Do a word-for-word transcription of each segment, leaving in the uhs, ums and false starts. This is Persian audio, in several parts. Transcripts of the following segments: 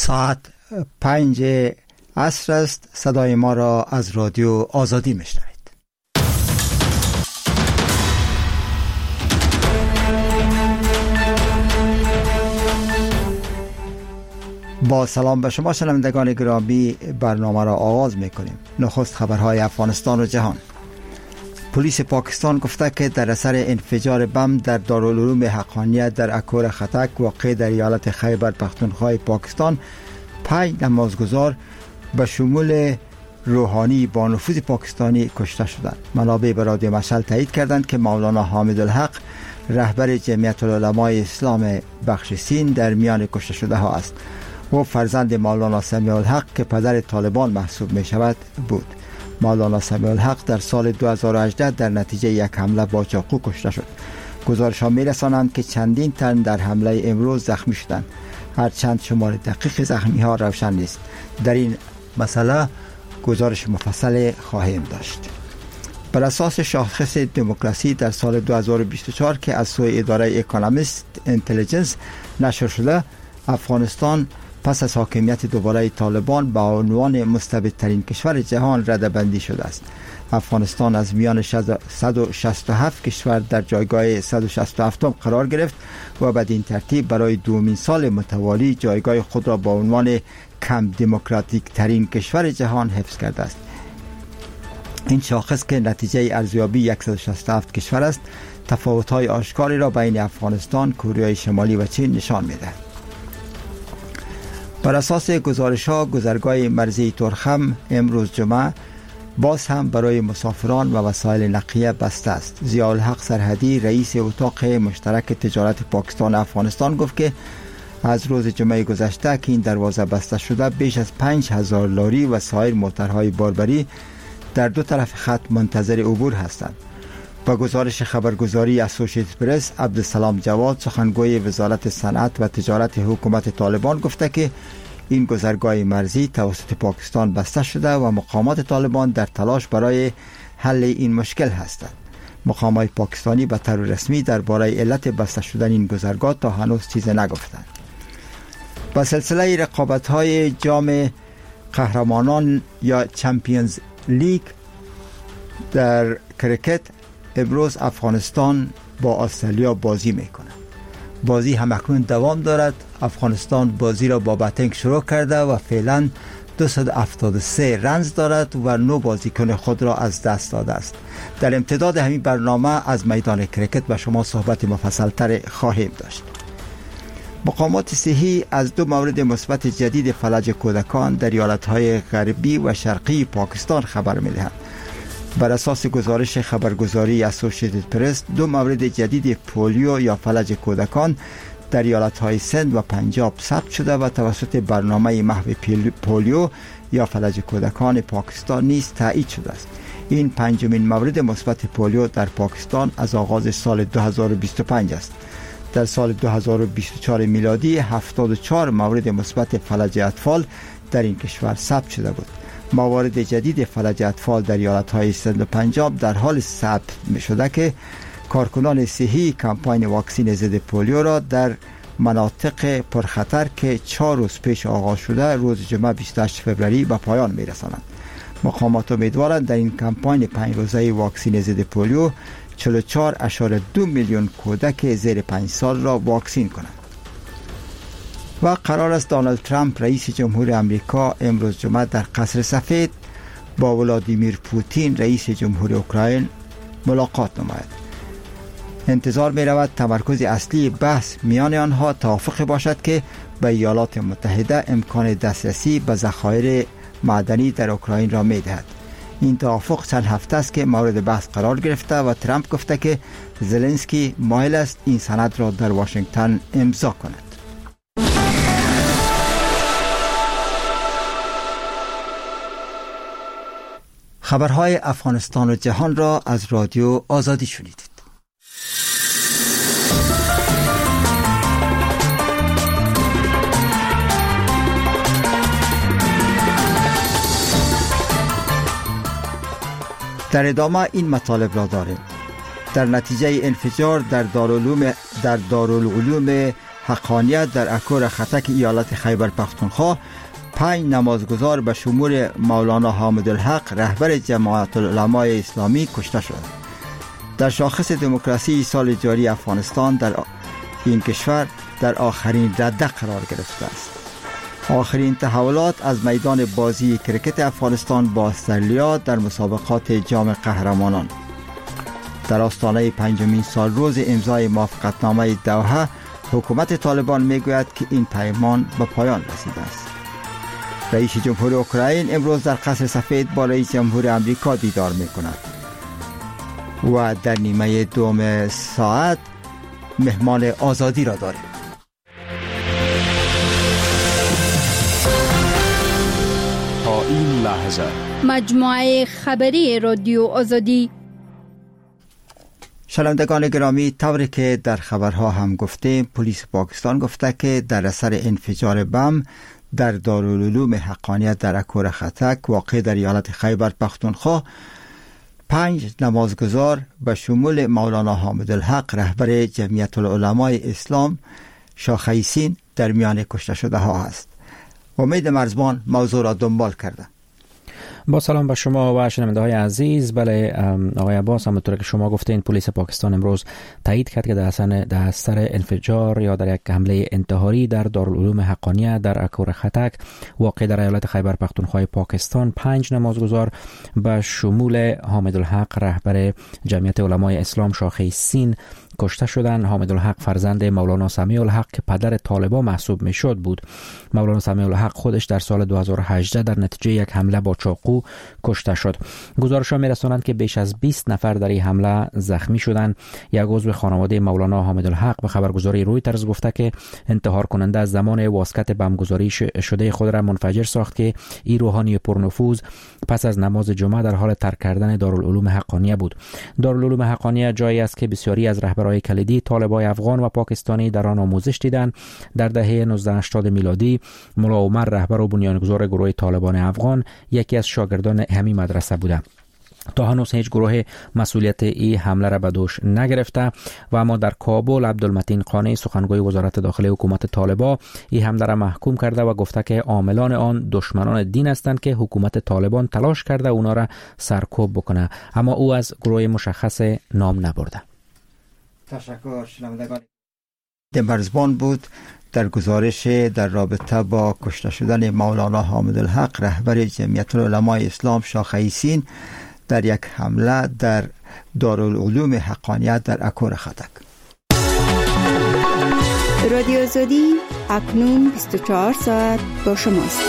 ساعت پنج عصر است. صدای ما را از رادیو آزادی میشنوید. با سلام به شما شنوندگان گرامی، برنامه را آغاز میکنیم. نخست خبرهای افغانستان و جهان. پلیس پاکستان گفته که در اثر انفجار بم در دارالعلوم حقانیه در اکور خطک واقع در ایالت خیبر پختونخوا پاکستان پنج نمازگزار به شمول روحانی با نفوذ پاکستانی کشته شدند. منابع به رادیو مشعل تایید کردند که مولانا حامدالحق رهبر جمعیت العلمای اسلام بخش سین در میان کشته شده ها است. او فرزند مولانا سمیع الحق که پدر طالبان محسوب می شود بود. مولانا سمیع الحق در سال دو هزار و هجده در نتیجه یک حمله با چاقو کشته شد. گزارش‌ها می‌رسانند که چندین تن در حمله امروز زخمی شدند، هرچند شمار دقیق زخمی ها روشن نیست. در این مسئله گزارش مفصل خواهیم داشت. بر اساس شاخص دموکراسی در سال دو هزار و بیست و چهار که از سوی اداره اکونومیست اینتلیجنس نشر شده، افغانستان پس از حاکمیت دوباره طالبان به عنوان مستبدترین کشور جهان رده‌بندی شده است. افغانستان از میان صد و شصت و هفت کشور در جایگاه صد و شصت و هفت قرار گرفت و بدین ترتیب برای دومین سال متوالی جایگاه خود را با عنوان کم دموکراتیک ترین کشور جهان حفظ کرده است. این شاخص که نتیجه ارزیابی صد و شصت و هفت کشور است، تفاوت‌های آشکاری را بین افغانستان، کره شمالی و چین نشان می‌دهد. بر اساس گزارش‌ها، گذرگاه مرزی تورخم امروز جمعه باز هم برای مسافران و وسایل نقلیه بسته است. ضیاءالحق سرحدی رئیس اتاق مشترک تجارت پاکستان و افغانستان گفت که از روز جمعه گذشته که این دروازه بسته شده، بیش از پنج هزار لاری و سایر موترهای باربری در دو طرف خط منتظر عبور هستند. با گزارش خبرگزاری اسوسییتد پرس، عبدالسلام جواد سخنگوی وزارت صنعت و تجارت حکومت طالبان گفته که این گذرگاه مرزی توسط پاکستان بسته شده و مقامات طالبان در تلاش برای حل این مشکل هستند. مقامات پاکستانی به طور رسمی درباره علت بسته شدن این گذرگاه تا هنوز چیزی نگفتند. با سلسله رقابت‌های جام قهرمانان یا چمپیونز لیگ در کرکت، امروز افغانستان با استرالیا بازی میکنه. بازی همکنون دوام دارد. افغانستان بازی را با بتنگ شروع کرده و فعلا دویست و هفتاد و سه رنز دارد و نو بازیکن خود را از دست داده است. در امتداد همین برنامه از میدان کرکت به شما صحبت مفصل تر خواهیم داشت. مقامات صحی از دو مورد مثبت جدید فلج کودکان در ایالت‌های غربی و شرقی پاکستان خبر می‌دهند. بر اساس گزارش خبرگزاری اسوسییتد پرس، دو مورد جدید پولیو یا فلج کودکان در ایالت‌های سند و پنجاب ثبت شده و توسط برنامه محو پولیو یا فلج کودکان پاکستان نیز تایید شده است. این پنجمین مورد مثبت پولیو در پاکستان از آغاز سال دو هزار و بیست و پنج است. در سال دو هزار و بیست و چهار میلادی هفتاد و چهار مورد مثبت فلج اطفال در این کشور ثبت شده بود. موارد جدید فلج اطفال در ایالت‌های سند و پنجاب در حال ثبت می‌شده که کارکنان صحی کمپاین واکسن ضد پولیو را در مناطق پرخطر که چهار روز پیش آغاز شده روز جمعه بیست و هشت فوریه به پایان می‌رسانند. مقامات امیدوارند در این کمپاین پنج روزه واکسن ضد پولیو چهل و چهار اشاره دو میلیون کودک زیر پنج سال را واکسین کنند. و قرار است دونالد ترامپ رئیس جمهور امریکا امروز جمعه در قصر سفید با ولادیمیر پوتین رئیس جمهور اوکراین ملاقات نماید. انتظار می رود تمرکز اصلی بحث میان آنها توافق باشد که به ایالات متحده امکان دسترسی به ذخایر معدنی در اوکراین را می دهد. این توافق چند هفته است که مورد بحث قرار گرفته و ترامپ گفته که زلنسکی مایل است این سند را در واشنگتن امضا کند. خبرهای افغانستان و جهان را از رادیو آزادی شنیدید. در ادامه این مطالب را داریم. در نتیجه انفجار در دارالعلوم در دارالعلوم حقانیت در اکور خطک ایالت خیبر پختونخوا پنج نمازگزار به شمول مولانا حامدالحق رهبر جماعت العلمای اسلامی کشته شد. در شاخص دموکراسی سال جاری افغانستان در این کشور در آخرین رده قرار گرفته است. آخرین تحولات از میدان بازی کرکت افغانستان با استرالیا در مسابقات جام قهرمانان. در آستانه پنجمین سال روز امضای موافقتنامه دوحه، حکومت طالبان میگوید که این پیمان به پایان رسیده است. رئیس جمهور اوکراین امروز در قصر سفید با رئیس جمهور امریکا دیدار میکند و در نیمه دوم ساعت مهمان آزادی را داریم. تا این لحظه مجموعه خبری رادیو آزادی. شنوندگان گرامی، طوری که در خبرها هم گفتیم، پلیس پاکستان گفته که در اثر انفجار بم در دارالعلوم حقانیت در اکور خطک واقع در ایالت خیبر پختونخوا پنج نمازگزار به شمول مولانا حامدالحق رهبر جمعیت العلمای اسلام شاخه سین در میان کشته شده ها است. امید مرزبان موضوع را دنبال کرده. با سلام به شما و شنونده های عزیز. بله آقای عباس، همونطور که شما گفتین، پلیس پاکستان امروز تایید کرد که در اثر در اثر انفجار یا در یک حمله انتحاری در دارالعلوم حقانیه در اکور خطک واقع در ایالت خیبر پختونخوا پاکستان پنج نمازگزار به شمول حامدالحق رهبر جمعیت علمای اسلام شاخه سین کشته شدند. حامدالحق فرزند مولانا سمیع الحق که پدر طالبان محسوب میشد بود. مولانا سمیع الحق خودش در سال دو هزار و هجده در نتیجه یک حمله با چاقو کشته شد. گزارش‌ها می‌رسانند که بیش از بیست نفر در این حمله زخمی شدند. یک عضو خانواده مولانا حامدالحق به خبرگزاری رویترز گفته که انتحار کننده از زمان واسکت بمبگذاری شده خود را منفجر ساخت که این روحانی پرنفوذ پس از نماز جمعه در حال ترک کردن دارالعلوم حقانیه بود. دارالعلوم حقانیه جایی است که بسیاری از رهبران کلیدی طالبای افغان و پاکستانی در آن آموزش دیدند. در دهه نوزده هشتاد میلادی ملا عمر رهبر و بنیانگذار گروه طالبان افغان یکی از شاگردان همین مدرسه بوده. تا هنوز هیچ گروه مسئولیت این حمله را به دوش نگرفته و اما در کابل عبدالمتین قانی سخنگوی وزارت داخلی حکومت طالبان این حمله را محکوم کرده و گفته که عاملان آن دشمنان دین هستند که حکومت طالبان تلاش کرده اونا را سرکوب بکنه، اما او از گروه مشخص نام نبرده. تشکر. شنوندگان مرزبان بود در گزارش در رابطه با کشته شدن مولانا حامدالحق رهبر جمعیت العلمای اسلام شاخه سین در یک حمله در دارالعلوم حقانیت در اکور خطک. رادیو آزادی اکنون بیست و چهار ساعت با شماست.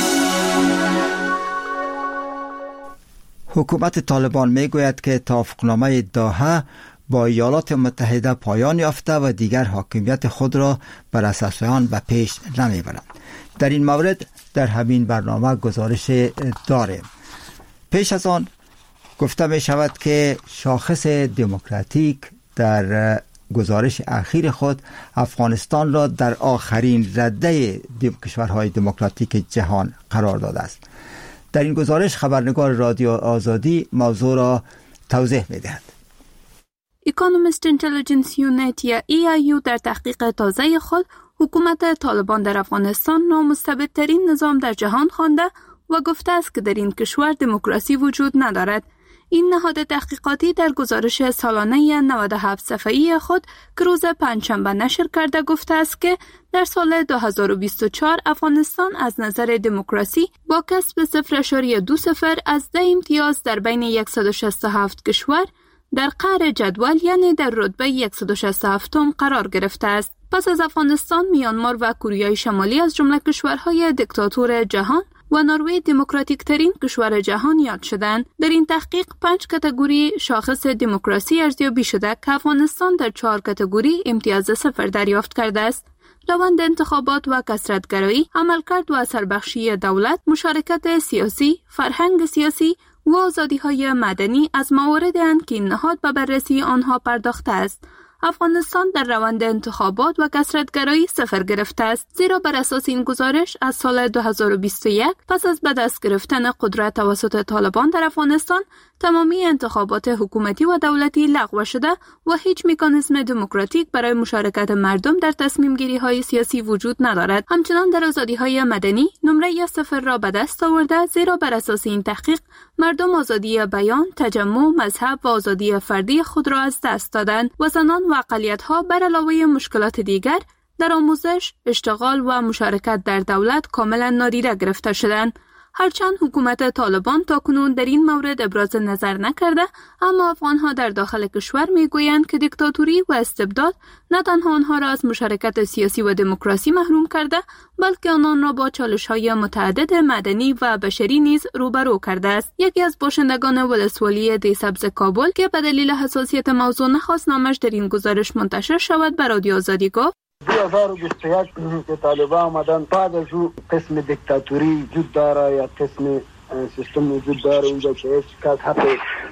حکومت طالبان میگوید که توافقنامه دوحه با ایالات متحده پایان یافته و دیگر حاکمیت خود را بر اساس آن به پیش نمیبرند. در این مورد در همین برنامه گزارش داریم. پیش از آن گفته می شود که شاخص دموکراتیک در گزارش اخیر خود افغانستان را در آخرین رده کشورهای دموکراتیک جهان قرار داده است. در این گزارش خبرنگار رادیو آزادی موضوع را توضیح می دهد. اکونومیست اینتلیجنس یونیت یا ای آی یو در تحقیق تازه خود حکومت طالبان در افغانستان نامستبدترین نظام در جهان خوانده و گفته است که در این کشور دموکراسی وجود ندارد. این نهاد تحقیقاتی در گزارش سالانه نود و هفت صفحه‌ای خود که روز پنجشنبه نشر کرده گفته است که در سال دو هزار و بیست و چهار افغانستان از نظر دموکراسی با کسب صفر ممیز دو صفر از ده امتیاز در بین صد و شصت و هفت کشور در قعر جدول یعنی در رتبه صد و شصت و هفت قرار گرفته است. پس از افغانستان، میانمار و کوریای شمالی از جمله کشورهای دیکتاتور جهان و نروژ دموکراتیک ترین کشور جهان یاد شدند. در این تحقیق پنج کاتگوری شاخص دموکراسی ارزیابی شده که افغانستان در چهار کاتگوری امتیاز صفر دریافت کرده است. روند انتخابات و کثرت‌گرایی، عملکرد و اثربخشی دولت، مشارکت سیاسی، فرهنگ سیاسی و آزادی‌های مدنی از مواردی اند که این نهاد به بررسی آنها پرداخته است. افغانستان در روند انتخابات و کثرت‌گرایی صفر گرفته است، زیرا بر اساس این گزارش از سال دو هزار و بیست و یک پس از به دست گرفتن قدرت توسط طالبان در افغانستان تمامی انتخابات حکومتی و دولتی لغو شده و هیچ مکانیزم دموکراتیک برای مشارکت مردم در تصمیم گیری های سیاسی وجود ندارد. همچنان در آزادی های مدنی نمره صفر را به دست آورده، زیرا بر اساس این تحقیق مردم آزادی بیان، تجمع، مذهب و آزادی فردی خود را از دست دادند و زنان و اقلیت ها بر علاوه مشکلات دیگر در آموزش، اشتغال و مشارکت در دولت کاملا نادیده گرفته شدند. هرچند حکومت طالبان تاکنون در این مورد ابراز نظر نکرده، اما افغانها در داخل کشور میگویند که دیکتاتوری و استبداد نه تنها آنها را از مشارکت سیاسی و دموکراسی محروم کرده، بلکه آنان را با چالش‌های متعدد مدنی و بشری نیز روبرو کرده است. یکی از باشندگان ولسوالی دی سبز کابل که به دلیل حساسیت موضوع نخواست نامش در این گزارش منتشر شود، به رادیو آزادی گفت: دو هزار و بیست و یک که طالبان آمدن، بعد از او قسم دیکتاتوری وجود داره یا قسم سیستم وجود داره اینجا که هیچ کس حق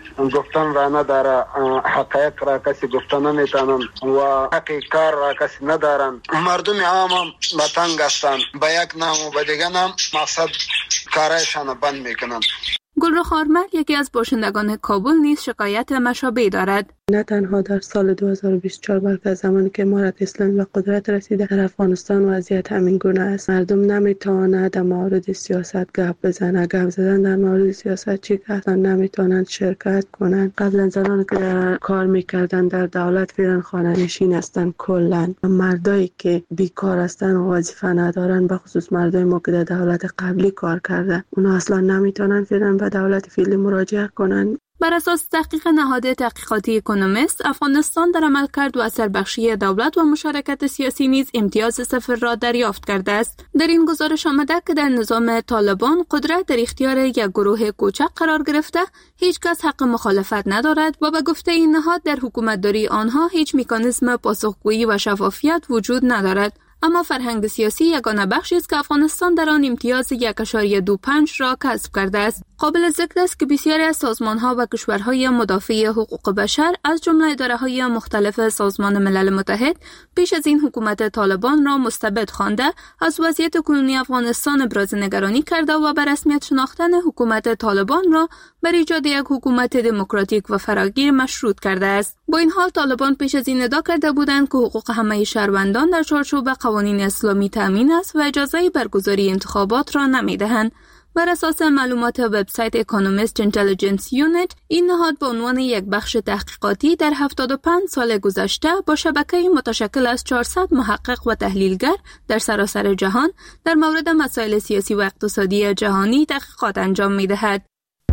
گفتن را نداره، حقایق را کسی گفتن نمیتونن و حق کار را کسی ندارن. مردم عام هم به تنگ هستن، به یک نام و به دیگه نام مقصد کارایشان بند میکنن. گلرخ آرمل یکی از باشندگان کابل نیز شکایت مشابه دارد. نه تنها در سال دو هزار و بیست و چهار بلکه از زمانی که امارت اسلامی به قدرت رسیده در افغانستان وضعیت همین گونه است. مردم نمیتوانند در مورد سیاست گپ بزنند. گپ زدن در مورد سیاست چی که اصلا نمیتوانند شرکت کنند. قبلا زنانی که کار میکردن در دولت فعلا خانه نشین هستند. کلا مردایی که بیکار هستند و وظیفه ندارن، به خصوص مردای ما که در دولت قبلی کار کردن، اونا اصلا نمیتونن فعلا به دولت فعلی مراجعه کنند. بر اساس تحقیق نهاد تحقیقاتی اکونومیست، افغانستان در عملکرد و اثربخشی دولت و مشارکت سیاسی نیز امتیاز صفر را دریافت کرده است. در این گزارش آمده که در نظام طالبان قدرت در اختیار یک گروه کوچک قرار گرفته، هیچ کس حق مخالفت ندارد و به گفته این نهاد در حکومتداری آنها هیچ مکانیزم پاسخگویی و شفافیت وجود ندارد. اما فرهنگ سیاسی یگانه بخشی است که افغانستان در آن امتیاز یک ممیز دو پنج را کسب کرده است. قابل ذکر است که بسیاری از سازمان‌ها و کشورهای مدافع حقوق بشر از جمله اداره‌های مختلف سازمان ملل متحد پیش از این حکومت طالبان را مستبد خوانده، از وضعیت کنونی افغانستان ابراز نگرانی کرده و به رسمیت شناختن حکومت طالبان را بر ایجاد یک حکومت دموکراتیک و فراگیر مشروط کرده است. با این حال طالبان پیش از این ادعا کرده بودند که حقوق همه شهروندان در چارچوب قوانین اسلامی تامین است و اجازه برگزاری انتخابات را نمی‌دهند. بر اساس معلومات وبسایت اکونومیست اینتلیجنس یونیت، این نهاد به عنوان یک بخش تحقیقاتی در هفتاد و پنج سال گذشته با شبکه‌ای متشکل از چهارصد محقق و تحلیلگر در سراسر جهان در مورد مسائل سیاسی و اقتصادی جهانی تحقیقات انجام می‌دهد.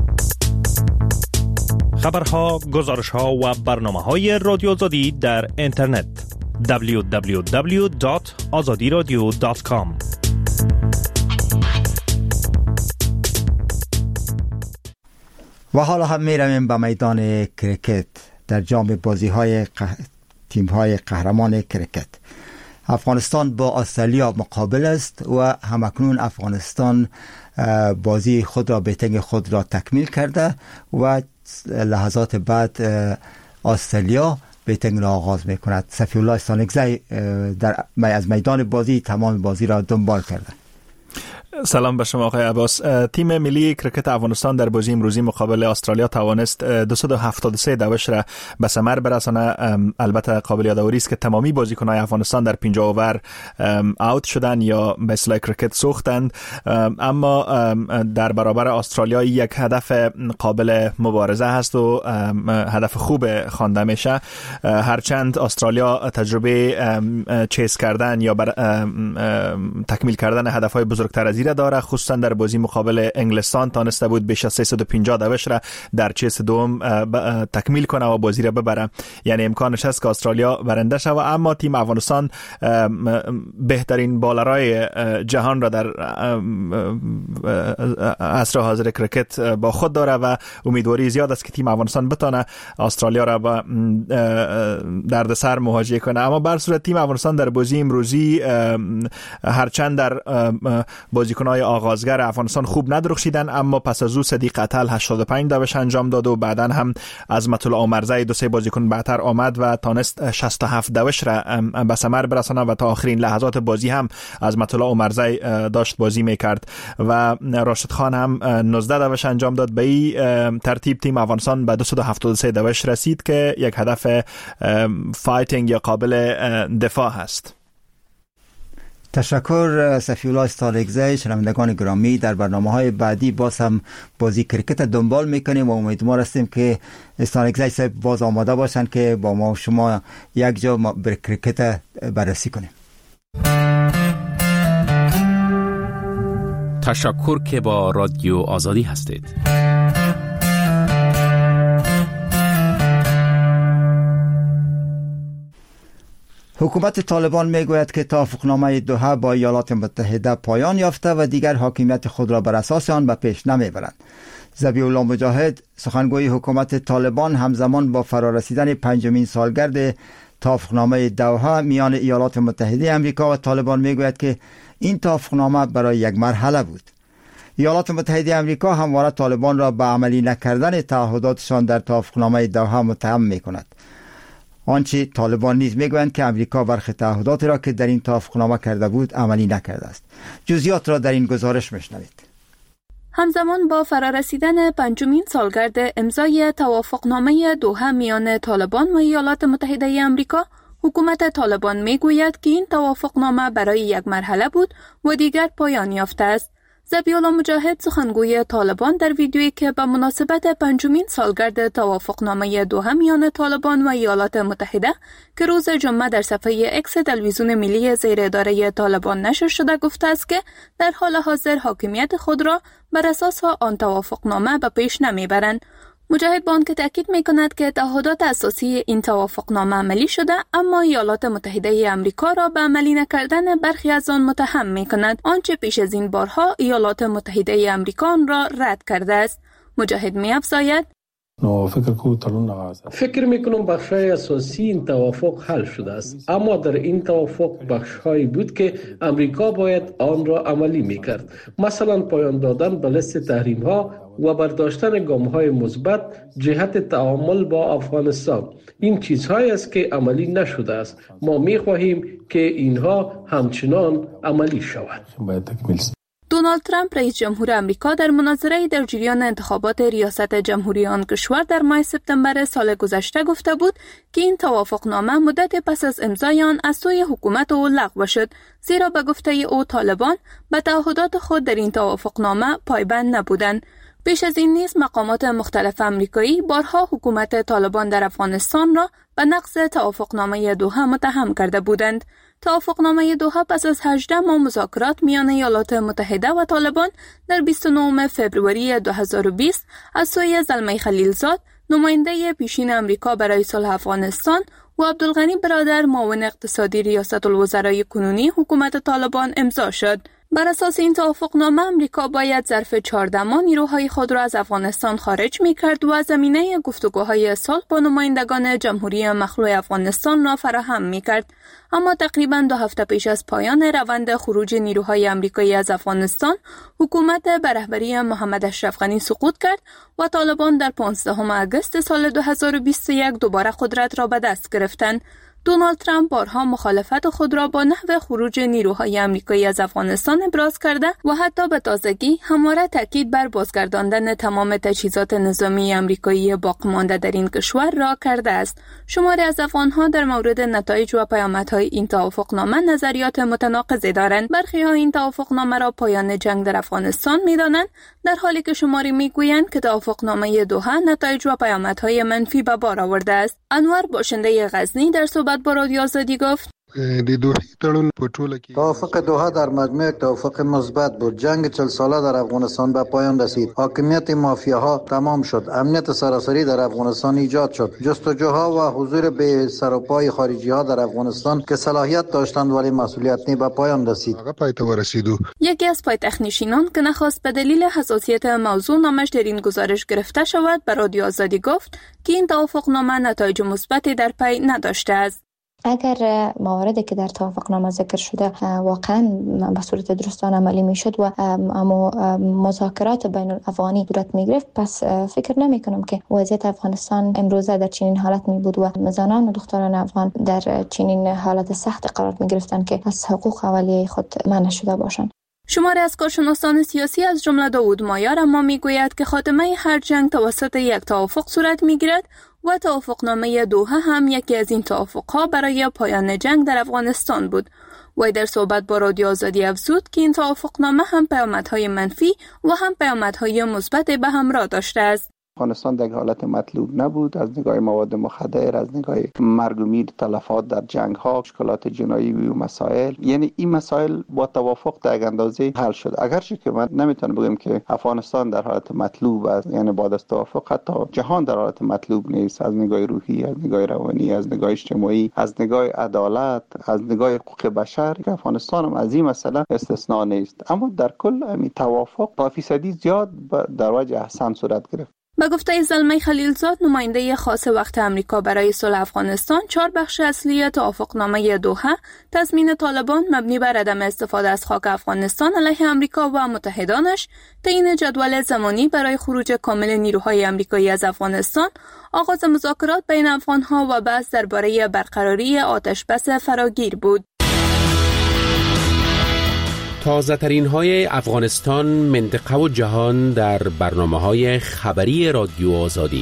خبرها، گزارش‌ها و برنامه‌های رادیو آزادی در اینترنت: دبلیو دبلیو دبلیو دات آزادی رادیو دات کام. و حالا هم می رویم به میدان کرکت در جام بازی های قه... تیم های قهرمان کرکت. افغانستان با استرالیا مقابل است و همکنون افغانستان بازی خود را به تنگ خود را تکمیل کرده و لحظات بعد استرالیا بیتنگ را آغاز می کند. صفی الله استانکزی در از میدان بازی تمام بازی را دنبال کرده. سلام به شما آقای عباس. تیم ملی کرکت افغانستان در بازی امروزی مقابل استرالیا توانست دویست و هفتاد و سه دوش را به ثمر برسانه. البته قابل یادآوری است که تمامی بازیکنان افغانستان در پنجاه اوور اوت شدند یا به اصطلاح کرکت سوختند، اما در برابر استرالیا یک هدف قابل مبارزه هست و هدف خوب خوانده میشه. هرچند استرالیا تجربه چیس کردن یا بر تکمیل کردن هدفهای بزرگتر از این داره، خصوصا در بازی مقابل انگلستان تانسته بود بیش از سیصد و پنجاه دوش را در چیس دوم تکمیل کنه و بازی را ببره، یعنی امکانش هست که استرالیا برنده شود. اما تیم افغانستان بهترین بالرای جهان را در عصر حاضر کرکت با خود داره و امیدواری زیاد است که تیم افغانستان بتونه استرالیا را با دردسر مواجه کنه. اما بر صورت تیم افغانستان در بازی امروزی هرچند در بازیکنان بازیکن‌های آغازگر افغانستان خوب ندرخشیدن، اما پس از او صدیق اتل هشتاد و پنج دوش انجام داد و بعداً هم عظمت الله عمرزی دو سه بازیکن بعدتر آمد و تانست شصت و هفت دوش را به ثمر برسانه و تا آخرین لحظات بازی هم عظمت الله عمرزی داشت بازی میکرد و راشد خان هم نوزده دوش انجام داد. به این ترتیب تیم افغانستان به دویست و هفتاد و سه دوش رسید که یک هدف فایتینگ یا قابل دفاع هست. تشکر صفی‌الله استالگزی. شنوندگان گرامی، در برنامه‌های بعدی باز هم بازی کرکت دنبال میکنیم و امیدوار هستیم که استالگزی صاحب باز آماده باشن که با ما شما یک جا بر کرکت بررسی کنیم. تشکر که با رادیو آزادی هستید. حکومت طالبان میگوید که توافقنامه دوحه با ایالات متحده پایان یافته و دیگر حاکمیت خود را بر اساس آن به پیش نمیبرند. ذبیح الله مجاهد، سخنگوی حکومت طالبان، همزمان با فرارسیدن پنجمین سالگرد توافقنامه دوحه میان ایالات متحده آمریکا و طالبان میگوید که این توافقنامه برای یک مرحله بود. ایالات متحده آمریکا همواره طالبان را به عملی نکردن تعهداتشان در توافقنامه دوحه متهم میکند. آنچه طالبان نیز میگویند که امریکا برخی تعهداتی را که در این توافقنامه کرده بود عملی نکرده است. جزئیات را در این گزارش میشنوید. همزمان با فرارسیدن پنجمین سالگرد امضای توافقنامه دوحه میان طالبان و ایالات متحده آمریکا، حکومت طالبان میگوید که این توافقنامه برای یک مرحله بود و دیگر پایان یافته است. ذبیح الله مجاهد، سخنگوی طالبان، در ویدیویی که به مناسبت پنجمین سالگرد توافقنامه دوحه میان طالبان و ایالات متحده که روز جمعه در صفحه اکس تلویزیون ملی زیر اداره طالبان نشر شده گفته است که در حال حاضر حاکمیت خود را بر اساس آن توافقنامه به پیش نمیبرند. مجاهد با آنکه تاکید می‌کند که تعهدات اساسی این توافقنامه عملی شده، اما ایالات متحده آمریکا را به عملی نکردن برخی از آن متهم می‌کند، آنچه پیش از این بارها ایالات متحده آمریکا آن را رد کرده است. مجاهد می‌افزاید: فکر میکنم بخشای اساسی این توافق حل شده است، اما در این توافق بخشهایی بود که امریکا باید آن را عملی میکرد، مثلا پایان دادن به لیست تحریم ها و برداشتن گام های مثبت جهت تعامل با افغانستان. این چیزهایی است که عملی نشده است. ما میخواهیم که اینها همچنان عملی شود. دونالد ترامپ، رئیس جمهور آمریکا، در مناظره در جریان انتخابات ریاست جمهوری آن کشور در ماه سپتامبر سال گذشته گفته بود که این توافقنامه مدت پس از امضای آن از سوی حکومت او لغو شد، زیرا به گفته او طالبان به تعهدات خود در این توافقنامه پایبند نبودند. پیش از این نیز مقامات مختلف آمریکایی بارها حکومت طالبان در افغانستان را به نقض توافقنامه دوحه متهم کرده بودند. توافقنامه دوحه پس از هجده ماه مذاکرات میان ایالات متحده و طالبان در بیست و نهم فوریه دو هزار و بیست از سوی زلمه خلیلزاد، نماینده پیشین آمریکا برای صلح افغانستان، و عبدالغنی برادر، معاون اقتصادی ریاست الوزرای کنونی حکومت طالبان امضا شد. بر اساس این توافقنامه امریکا باید ظرف چهارده ماه نیروهای خود را از افغانستان خارج می‌کرد و زمینه گفتگوهای صلح با نمایندگان جمهوری مخلوع افغانستان را فراهم می‌کرد. اما تقریباً دو هفته پیش از پایان روند خروج نیروهای آمریکایی از افغانستان، حکومت به رهبری محمد اشرف غنی سقوط کرد و طالبان در پانزدهم آگوست سال دو هزار و بیست و یک دوباره قدرت را به دست گرفتند. دونالد ترامپ بارها مخالفت خود را با نحو خروج نیروهای آمریکایی از افغانستان ابراز کرده و حتی به تازگی همواره تاکید بر بازگرداندن تمام تجهیزات نظامی آمریکایی باقی مانده در این کشور را کرده است. شماری از افغانها در مورد نتایج و پیامدهای این توافقنامه نظریات متناقضی دارند. برخی‌ها این توافقنامه را پایان جنگ در افغانستان می‌دانند، در حالی که شماری می‌گویند که توافقنامه دوحه نتایج و پیامدهای منفی به بار آورده است. انور، باشنده غزنی، در صحبت با رادیو آزادی گفت: توافق دوحه در مجموع یک توافق مثبت بود. جنگ چهل ساله در افغانستان به پایان رسید. حاکمیت مافیاها تمام شد. امنیت سراسری در افغانستان ایجاد شد. جستجوها و حضور به سر و پای خارجی ها در افغانستان که صلاحیت داشتند ولی مسئولیت نی به پایان رسید. یکی از پایتخت‌نشینان که نخواست به دلیل حساسیت موضوع نامش در این گزارش گرفته شود، به رادیو آزادی گفت که این توافقنامه نتایج مثبتی در پی نداشته است. اگر مواردی که در توافقنامه ذکر شده واقعا به صورت درستانه عملی میشد و اما مذاکرات بین الافغانی صورت میگرفت، پس فکر نمی کنم که وضعیت افغانستان امروزه در چنین حالت می بود و زنان و دختران افغان در چنین حالت سخت قرار می گرفتند که از حقوق اولیه خود منع شده باشند. شماری از کارشناسان سیاسی از جمله داوود مایار اما میگوید که خاتمه هر جنگ توسط یک توافق صورت میگیرد و توافقنامه دوحه هم یکی از این توافقها برای پایان جنگ در افغانستان بود. و در صحبت با رادیو آزادی افزود که این توافقنامه هم پیامدهای منفی و هم پیامدهای مثبت به همراه داشته است. افغانستان در حالت مطلوب نبود از نگاه مواد مخدر، از نگاه مرگ و میر، تلفات در جنگ ها، مشکلات جنایی و مسائل، یعنی این مسائل با توافق در اندازه حل شد. اگرچه که من نمیتونم بگم که افغانستان در حالت مطلوب است، یعنی بعد از توافق حتی جهان در حالت مطلوب نیست، از نگاه روحی، از نگاه روانی، از نگاه اجتماعی، از نگاه عدالت، از نگاه حقوق بشر، که افغانستان هم از این مسئله استثناء نیست. اما در کل همین توافق با فیصدی زیاد در وجه احسن صورت گرفت. به گفته زلمه خلیلزاد، نماینده خاص وقت امریکا برای صلح افغانستان، چهار بخش اصلی توافقنامه دوحه تضمین طالبان مبنی بر عدم استفاده از خاک افغانستان علیه امریکا و متحدانش، تعیین جدول زمانی برای خروج کامل نیروهای امریکایی از افغانستان، آغاز مذاکرات بین افغانها و بحث درباره برقراری آتشبس فراگیر بود. تازه ترین های افغانستان، منطقه و جهان در برنامه های خبری رادیو آزادی.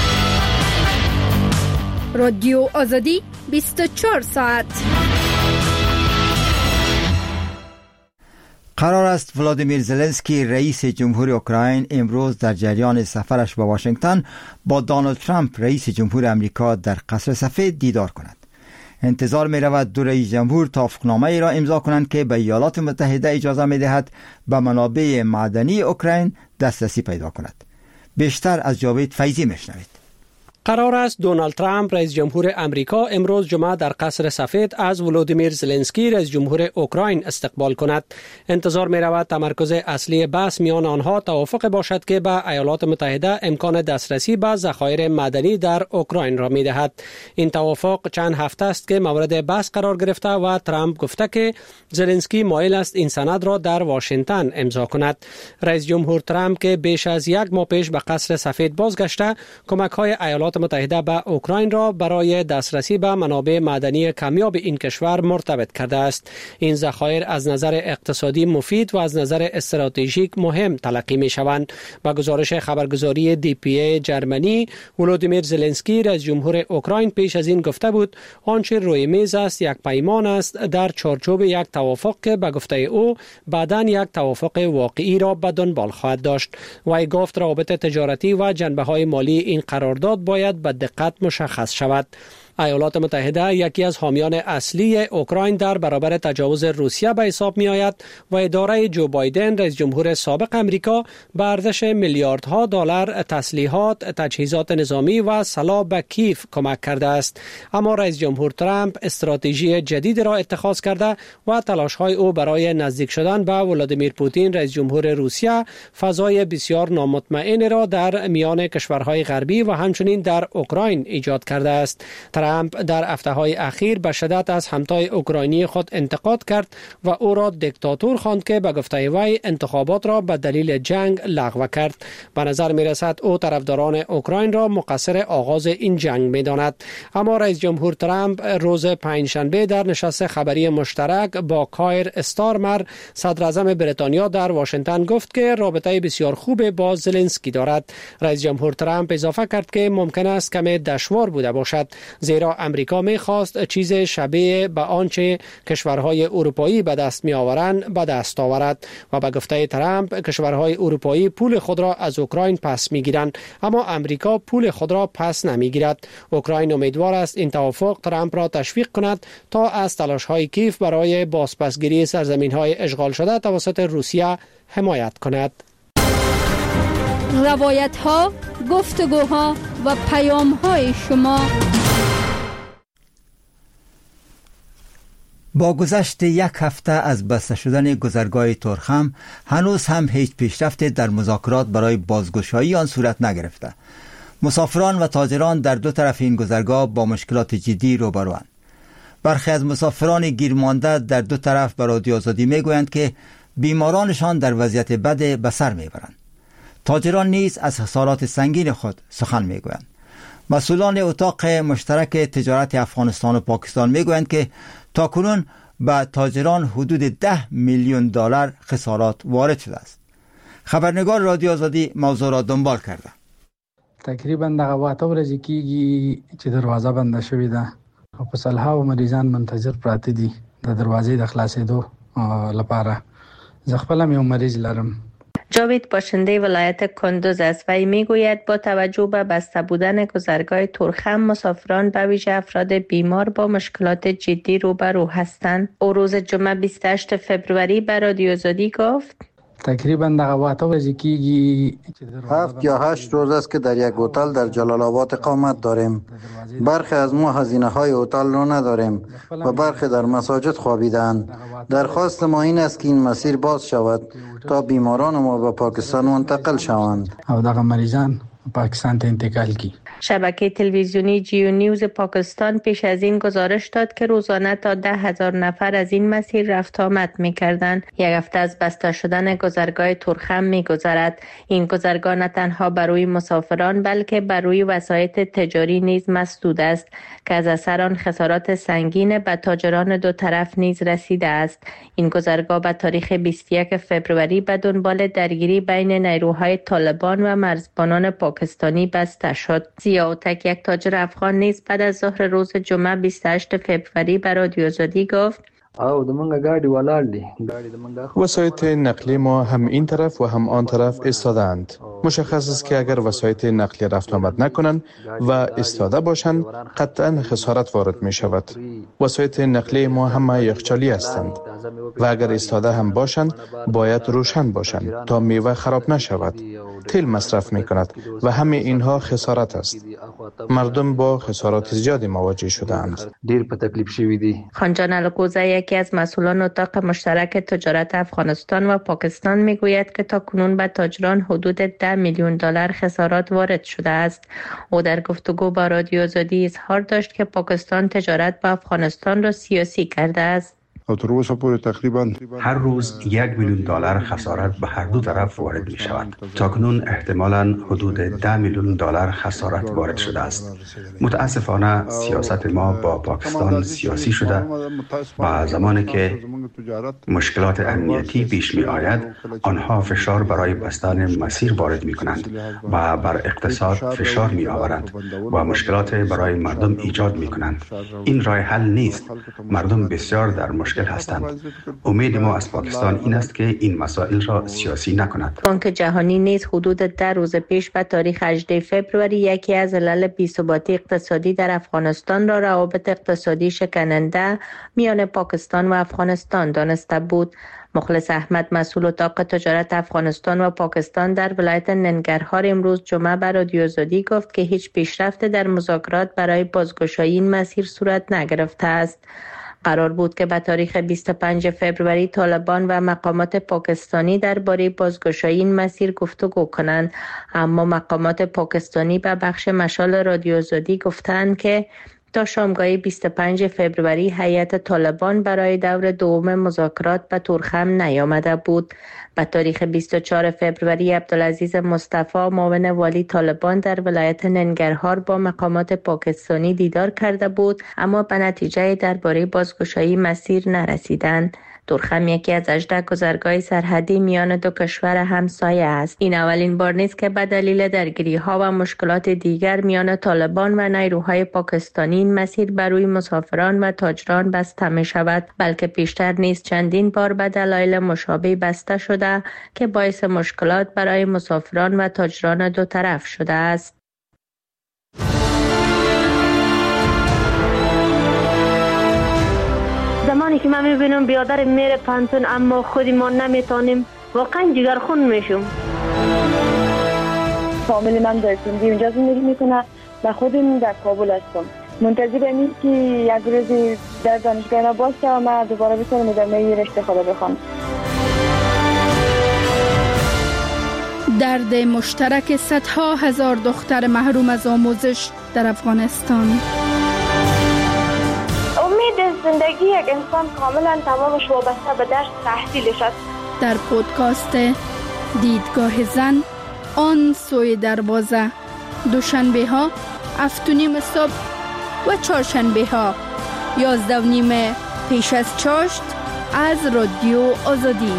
رادیو آزادی بیست و چهار ساعت. قرار است ولادیمیر زلنسکی رئیس جمهور اوکراین امروز در جریان سفرش به واشنگتن با دونالد ترامپ رئیس جمهور امریکا در قصر سفید دیدار کند. انتظار می رود دو رئیس جمهور توافقنامه ای را امضا کنند که به ایالات متحده اجازه می دهد به منابع معدنی اوکراین دسترسی پیدا کند. بیشتر از جاوید فیضی می شنوید. قرار است دونالد ترامپ رئیس جمهور امریکا امروز جمعه در قصر سفید از ولودیمیر زلنسکی رئیس جمهور اوکراین استقبال کند. انتظار می رود تمرکز اصلی بحث میان آنها توافق باشد که به ایالات متحده امکان دسترسی به ذخایر معدنی در اوکراین را می دهد. این توافق چند هفته است که مورد بحث قرار گرفته و ترامپ گفته که زلنسکی مایل است این سند را در واشنگتن امضا کند. رئیس جمهور ترامپ که بیش از یک ماه پیش به قصر سفید بازگشته، کمک های ایالات متحده به اوکراین را برای دسترسی به منابع معدنی کمیاب این کشور مرتبط کرده است. این ذخایر از نظر اقتصادی مفید و از نظر استراتژیک مهم تلقی می شوند. با گزارش خبرگزاری دی پی ای جرمنی، ولودیمیر زلنسکی رئیس جمهور اوکراین پیش از این گفته بود آنچه روی میز است یک پیمان است در چارچوب یک توافق که به گفته او بعداً یک توافق واقعی را به دنبال خواهد داشت. وی گفت روابط تجارتی و جنبه های مالی این قرارداد باید به دقت مشخص شود. ایالات متحده یکی از حامیان اصلی اوکراین در برابر تجاوز روسیه به حساب می آید و اداره جو بایدن رئیس جمهور سابق امریکا به ارزش میلیاردها دلار تسلیحات، تجهیزات نظامی و سلاح به کیف کمک کرده است. اما رئیس جمهور ترامپ استراتژی جدید را اتخاذ کرده و تلاش‌های او برای نزدیک شدن به ولادیمیر پوتین رئیس جمهور روسیه فضای بسیار نامطمئن را در میان کشورهای غربی و همچنین در اوکراین ایجاد کرده است. ترامپ در هفته‌های اخیر به شدت از همتای اوکراینی خود انتقاد کرد و او را دیکتاتور خواند که به گفته وی انتخابات را به دلیل جنگ لغو کرد. به نظر می رسد او طرفداران اوکراین را مقصر آغاز این جنگ می داند. اما رئیس جمهور ترامپ روز پنجشنبه در نشست خبری مشترک با کایر استارمر صدر اعظم بریتانیا در واشنگتن گفت که رابطه بسیار خوب با زلنسکی دارد. رئیس جمهور ترامپ اضافه کرد که ممکن است کمی دشوار بوده باشد، زیرا امریکا می خواست چیز شبیه به آنچه کشورهای اروپایی به دست می آورند به دست آورد و به گفته ترامپ کشورهای اروپایی پول خود را از اوکراین پس می گیرند، اما امریکا پول خود را پس نمی گیرد. اوکراین امیدوار است این توافق ترامپ را تشویق کند تا از تلاش‌های کیف برای بازپسگیری سرزمین‌های اشغال شده توسط روسیه حمایت کند. روایت‌ها، گفتگوها و پیام‌های شما. با گذشت یک هفته از بسته شدن گذرگاه ترخم، هنوز هم هیچ پیشرفت در مذاکرات برای بازگشایی آن صورت نگرفته. مسافران و تاجران در دو طرف این گذرگاه با مشکلات جدی روبروند. برخی از مسافران گیرمانده در دو طرف به رادیو آزادی میگویند که بیمارانشان در وضعیت بد به سر میبرند. تاجران نیز از خسارات سنگین خود سخن میگویند. مسئولان اتاق مشترک تجارت افغانستان و پاکستان میگویند که تاکنون به تاجران حدود ده میلیون دلار خسارات وارد شده است. خبرنگار رادیو آزادی موضوع را دنبال کرده. تقریبا دغه واته ورځې کېږي چې دروازه بنده شوې ده او په سلهاوو مریضان منتظر پراته دي د دروازې د خلاصېدو لپاره. زه خپل هم یو مریض لرم. جاوید باشنده ولایت کندوز است و میگوید با توجه به بسته بودن گذرگاه تورخم مسافران به ویژه افراد بیمار با مشکلات جدی روبرو هستند. او روز جمعه بیست و هشتم فوریه به رادیو آزادی گفت تقریبا دغه واته ورځې کېږي هفت یا هشت روز است که در یک هتل در جلال آباد اقامت داریم. برخی از ما هزینه های هتل را نداریم و برخی در مساجد خوابیدند. درخواست ما این است که این مسیر باز شود تا بیماران ما به پاکستان منتقل شوند. او دغه مریضان پاکستان ته انتقال کی. شبکه تلویزیونی جیو نیوز پاکستان پیش از این گزارش داد که روزانه تا ده هزار نفر از این مسیر رفت آمد می‌کردند. یک هفته از بسته شدن گذرگاه تورخم می‌گذرد. این گذرگاه نه تنها برای مسافران بلکه برای وسایط تجاری نیز مسدود است که از اثر آن خسارات سنگین به تاجران دو طرف نیز رسیده است. این گذرگاه به تاریخ بیست و یکم فوریه به دنبال درگیری بین نیروهای طالبان و مرزبانان پاکستانی بسته شد. زیاوتک یک تاجر افغان نیز بعد از ظهر روز جمعه بیست و هشتم فوریه به رادیو آزادی گفت او د منګه گاډي ولاړ دي. وسایط نقلیه ما هم این طرف و هم آن طرف ایستادند. مشخص است که اگر وسایط نقلیه رفت آمد نکنند و ایستاده باشند قطعا خسارت وارد می شود. وسایط نقلیه ما هم یخچالی هستند و اگر ایستاده هم باشند باید روشن باشند تا میوه خراب نشود. تیل مصرف می کند و همه اینها خسارت است. مردم با خسارات زیادی مواجه شدند. دیر په تکلیف شوی دي. خانجان الکوزه یکی از مسئولان اتاق مشترک تجارت افغانستان و پاکستان میگوید که تا کنون به تاجران حدود ده میلیون دلار خسارات وارد شده است. او در گفتگو با رادیو آزادی اظهار داشت که پاکستان تجارت با افغانستان را سیاسی کرده است. هر روز یک میلیون دلار خسارت به هر دو طرف وارد می شود. تاکنون احتمالاً حدود ده میلیون دلار خسارت وارد شده است. متاسفانه سیاست ما با پاکستان سیاسی شده و زمانی که مشکلات امنیتی پیش می آید آنها فشار برای بستن مسیر وارد می کنند و بر اقتصاد فشار می آورند و مشکلات برای مردم ایجاد می کنند. این راه حل نیست. مردم بسیار در مشکل هستند. امید ما از پاکستان این است که این مسائل را سیاسی نکند. بانک جهانی نیز حدود ده روز پیش به تاریخ هجدهم فوریه یکی از علل بی‌ثباتی اقتصادی در افغانستان را روابط اقتصادی شکننده میان پاکستان و افغانستان دانسته بود. مخلص احمد مسئول اتاق تجارت افغانستان و پاکستان در ولایت ننگرهار امروز جمعه به رادیو آزادی گفت که هیچ پیشرفت در مذاکرات برای بازگشایی این مسیر صورت نگرفته است. قرار بود که به تاریخ بیست و پنجم فوریه طالبان و مقامات پاکستانی درباره بازگشایی این مسیر گفتگو کنند، اما مقامات پاکستانی به بخش مشال رادیو آزادی گفتند که تا شامگاه بیست و پنجم فوریه هیئت طالبان برای دور دوم مذاکرات به تورخم نیامده بود. به تاریخ بیست و چهارم فوریه عبدالعزیز مصطفی معاون والی طالبان در ولایت ننگرهار با مقامات پاکستانی دیدار کرده بود، اما به نتیجه درباره بازگشایی مسیر نرسیدند. تورخم یکی از هجده گذرگاه سرحدی میان دو کشور همسایه است. این اولین بار نیست که به دلیل درگیری‌ها و مشکلات دیگر میان طالبان و نیروهای پاکستانی این مسیر برای مسافران و تاجران بسته می شود، بلکه پیشتر نیز چندین بار به دلایل مشابه بسته شده که باعث مشکلات برای مسافران و تاجران دو طرف شده است. زمانی که من میبینم بیادر میره پانتون اما خودی ما نمیتونیم، واقعا جگرخون میشم. فامیلی من در سندی اونجا زندگی میکنه و خودم در کابل هستم. منتظر اینیم که یک روزی در دانشگاه باشه و من دوباره بتونم ادامه رشته خود بخونم. درد مشترک صدها هزار دختر محروم از آموزش در افغانستان. امید زندگی یک انسان کاملا تمامش وابسته به درس تحصیلش است. در پودکاست دیدگاه زن آن سوی دروازه، دوشنبه ها هفت و نیم صبح و چهارشنبه ها یازده و نیم پیش از چاشت از رادیو آزادی.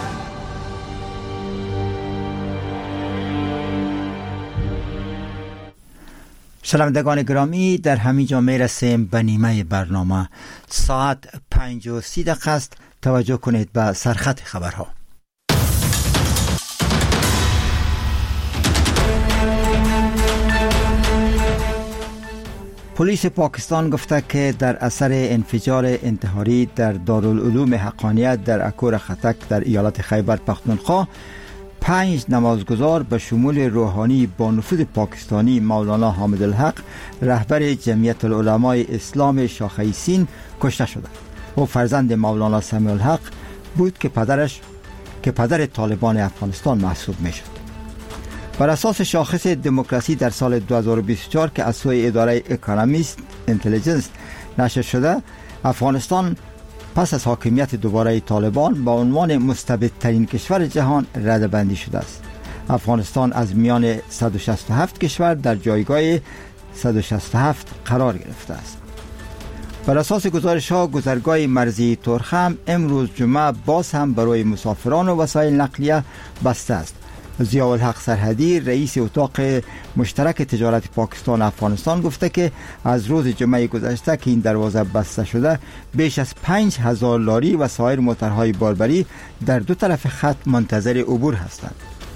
شنوندگان گرامی، در همین جا می رسیم به نیمه برنامه. ساعت پنج و سی دقیقه است. توجه کنید به سرخط خبرها. پلیس پاکستان گفته که در اثر انفجار انتحاری در دارالعلوم حقانیت در اکور خطک در ایالت خیبر پختونخوا، پنج نمازگزار به شمول روحانی با نفوذ پاکستانی مولانا حامد الحق رهبر جمعیت العلماء اسلام شاخه سین کشته شدند. او فرزند مولانا سمیع الحق بود که پدرش که پدر طالبان افغانستان محسوب می شد. بر اساس شاخص دموکراسی در سال دو هزار و بیست و چهار که از سوی اداره اکونومیست اینتلیجنس نشر شده، افغانستان پس از حاکمیت دوباره طالبان با عنوان مستبدترین کشور جهان رده‌بندی شده است. افغانستان از میان صد و شصت و هفت کشور در جایگاه صد و شصت و هفت قرار گرفته است. بر اساس گزارش ها، گذرگاه مرزی تورخم امروز جمعه باز هم برای مسافران و وسایل نقلیه بسته است. ضیاءالحق سرحدی رئیس اتاق مشترک تجارت پاکستان افغانستان گفته که از روز جمعه گذشته که این دروازه بسته شده، بیش از پنج هزار لاری و سایر موترهای باربری در دو طرف خط منتظر عبور هستند.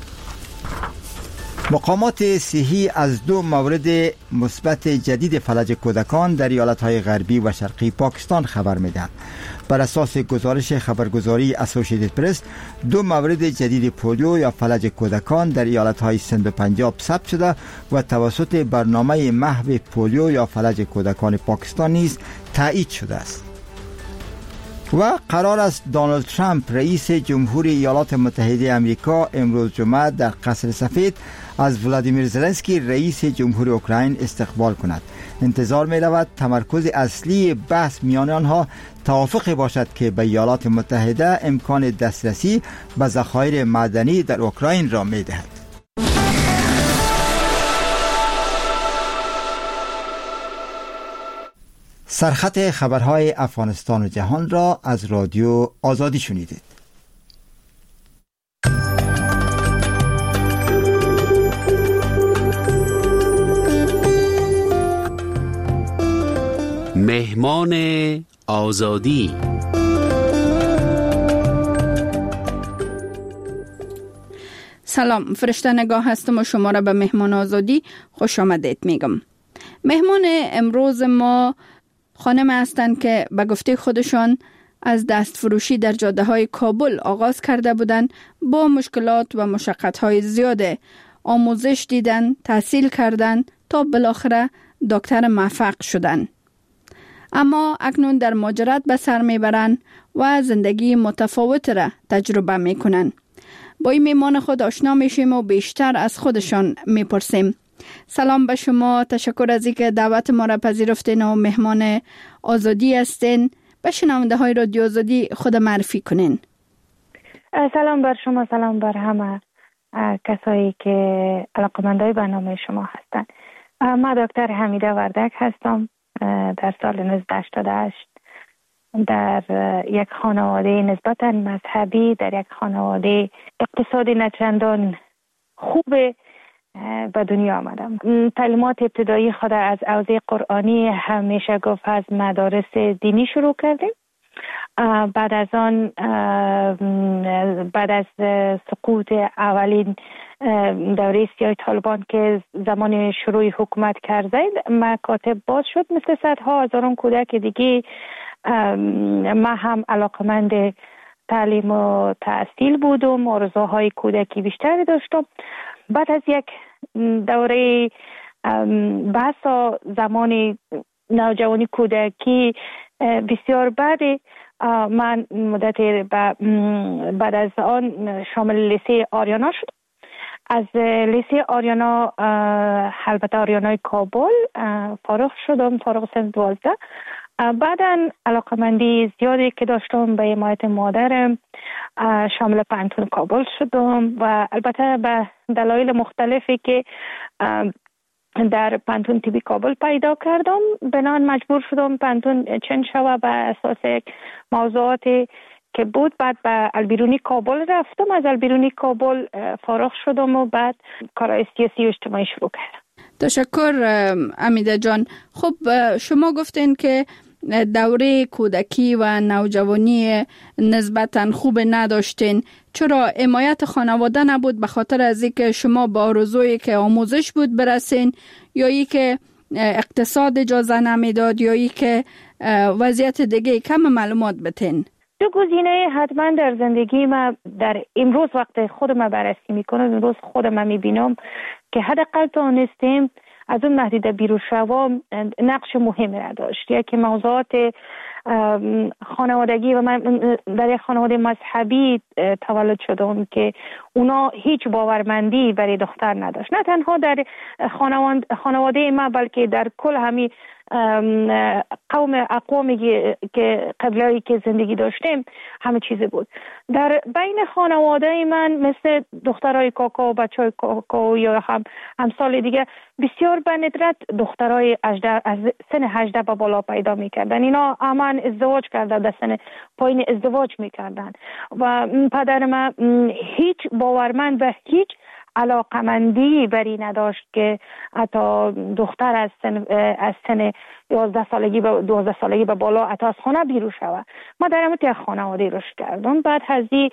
مقامات صحی از دو مورد مثبت جدید فلج کودکان در ایالت‌های غربی و شرقی پاکستان خبر می‌دهند. بر اساس گزارش خبرگزاری اسوسییتد پرس، دو مورد جدید پولیو یا فلج کودکان در ایالت‌های سند و پنجاب ثبت شده و توسط برنامه محو پولیو یا فلج کودکان پاکستان نیز تایید شده است. و قرار است دونالد ترامپ رئیس جمهوری ایالات متحده آمریکا امروز جمعه در قصر سفید از ولادیمیر زلنسکی رئیس جمهوری اوکراین استقبال کند. انتظار می رود تمرکز اصلی بحث میان آنها توافق باشد که به ایالات متحده امکان دسترسی به ذخایر معدنی در اوکراین را می دهد. سرخط خبرهای افغانستان و جهان را از رادیو آزادی شنیدید. مهمان آزادی. سلام، فرشته نگاه هستم و شما را به مهمان آزادی خوش آمدید میگم. مهمان امروز ما خانم هستند که به گفته خودشان از دست فروشی در جاده های کابل آغاز کرده بودند. با مشکلات و مشقت های زیاده آموزش دیدن، تحصیل کردن تا بالاخره دکتر موفق شدن. اما اکنون در مهاجرت به سر میبرند و زندگی متفاوت را تجربه میکنن. با این مهمان خود آشنا میشیم و بیشتر از خودشان میپرسیم. سلام به شما، تشکر از اینکه دعوت ما را پذیرفتین و مهمان آزادی هستین. به شنونده های رادیو آزادی خود معرفی کنین. سلام بر شما، سلام بر همه کسایی که علاقمندای برنامه شما هستند. من دکتر حمیده وردک هستم. در سال نوزده هشتاد و هشت در یک خانواده نسبتا مذهبی، در یک خانواده اقتصادی نچندان خوب به دنیا آمدم. تعلیمات ابتدایی خود از حوزه قرآنی همیشه گفت از مدارس دینی شروع کردیم. بعد از آن بعد از سقوط اولین دوره سیاه طالبان که زمان شروع حکومت کرده، مکاتب باز شد مثل صدها هزاران کودک دیگه. ما هم علاقمند تعلیم و تحصیل بودم، آرزوهای کودکی بیشتری داشتم. بعد از یک دوره بحث زمان نوجوانی کودکی بسیار بعد، من مدت بعد از آن شامل لیسه آریانا شد. از لیسه آریانا، البته آریانای کابل، فارغ شدم، فارغ سن دوازده. بعداً علاقمندی زیادی که داشتم به حمایت مادرم شامل پانتون کابل شدم و البته به دلایل مختلفی که در پانتون تیبی کابل پیدا کردم بنان مجبور شدم پانتون چنج شوه به اساس یک موضوعاتی که بود. بعد به البیرونی کابل رفتم، از البیرونی کابل فارغ شدم و بعد کارهای سیاسی و اجتماعی شروع کردم. تشکر امیده جان. خب شما گفتین که دوره کودکی و نوجوانی نسبتاً خوب نداشتین. چرا حمایت خانواده نبود؟ به خاطر از اینکه شما با آرزویی که آموزش بود برسین، یا ای که اقتصاد اجازه نمیداد، یا ای که وضعیت دیگه؟ کم معلومات بتین. دو گزینه حتما در زندگی ما در امروز وقت خودم بررسی میکنم، امروز خودم میبینم که حداقل تا نیستیم از اون محدوده بیرون شوام نقش مهمی را داشت. یکی موضوعات خانوادگی و من در یک خانواده مذهبی تولد شدم که اونا هیچ باورمندی برای دختر نداشت، نه تنها در خانواده ما بلکه در کل همین قوم اقوامی که قبلایی که زندگی داشتیم همه چیزی بود. در بین خانواده من مثل دخترای کاکا و بچهای کاکا یا هم همسال دیگه بسیار به ندرت دخترای از سن هجده به بالا پیدا میکردن. اینا همان ازدواج کرده، در سن پایین ازدواج میکردن و پدر من هیچ باورمند و هیچ علاقمندی بری نداشت که حتی دختر از سن از سن یازده سالگی به دوازده سالگی به بالا حتی از خانه بیرون شوه. ما در همون یک خانواده رشد کردم. بعد از این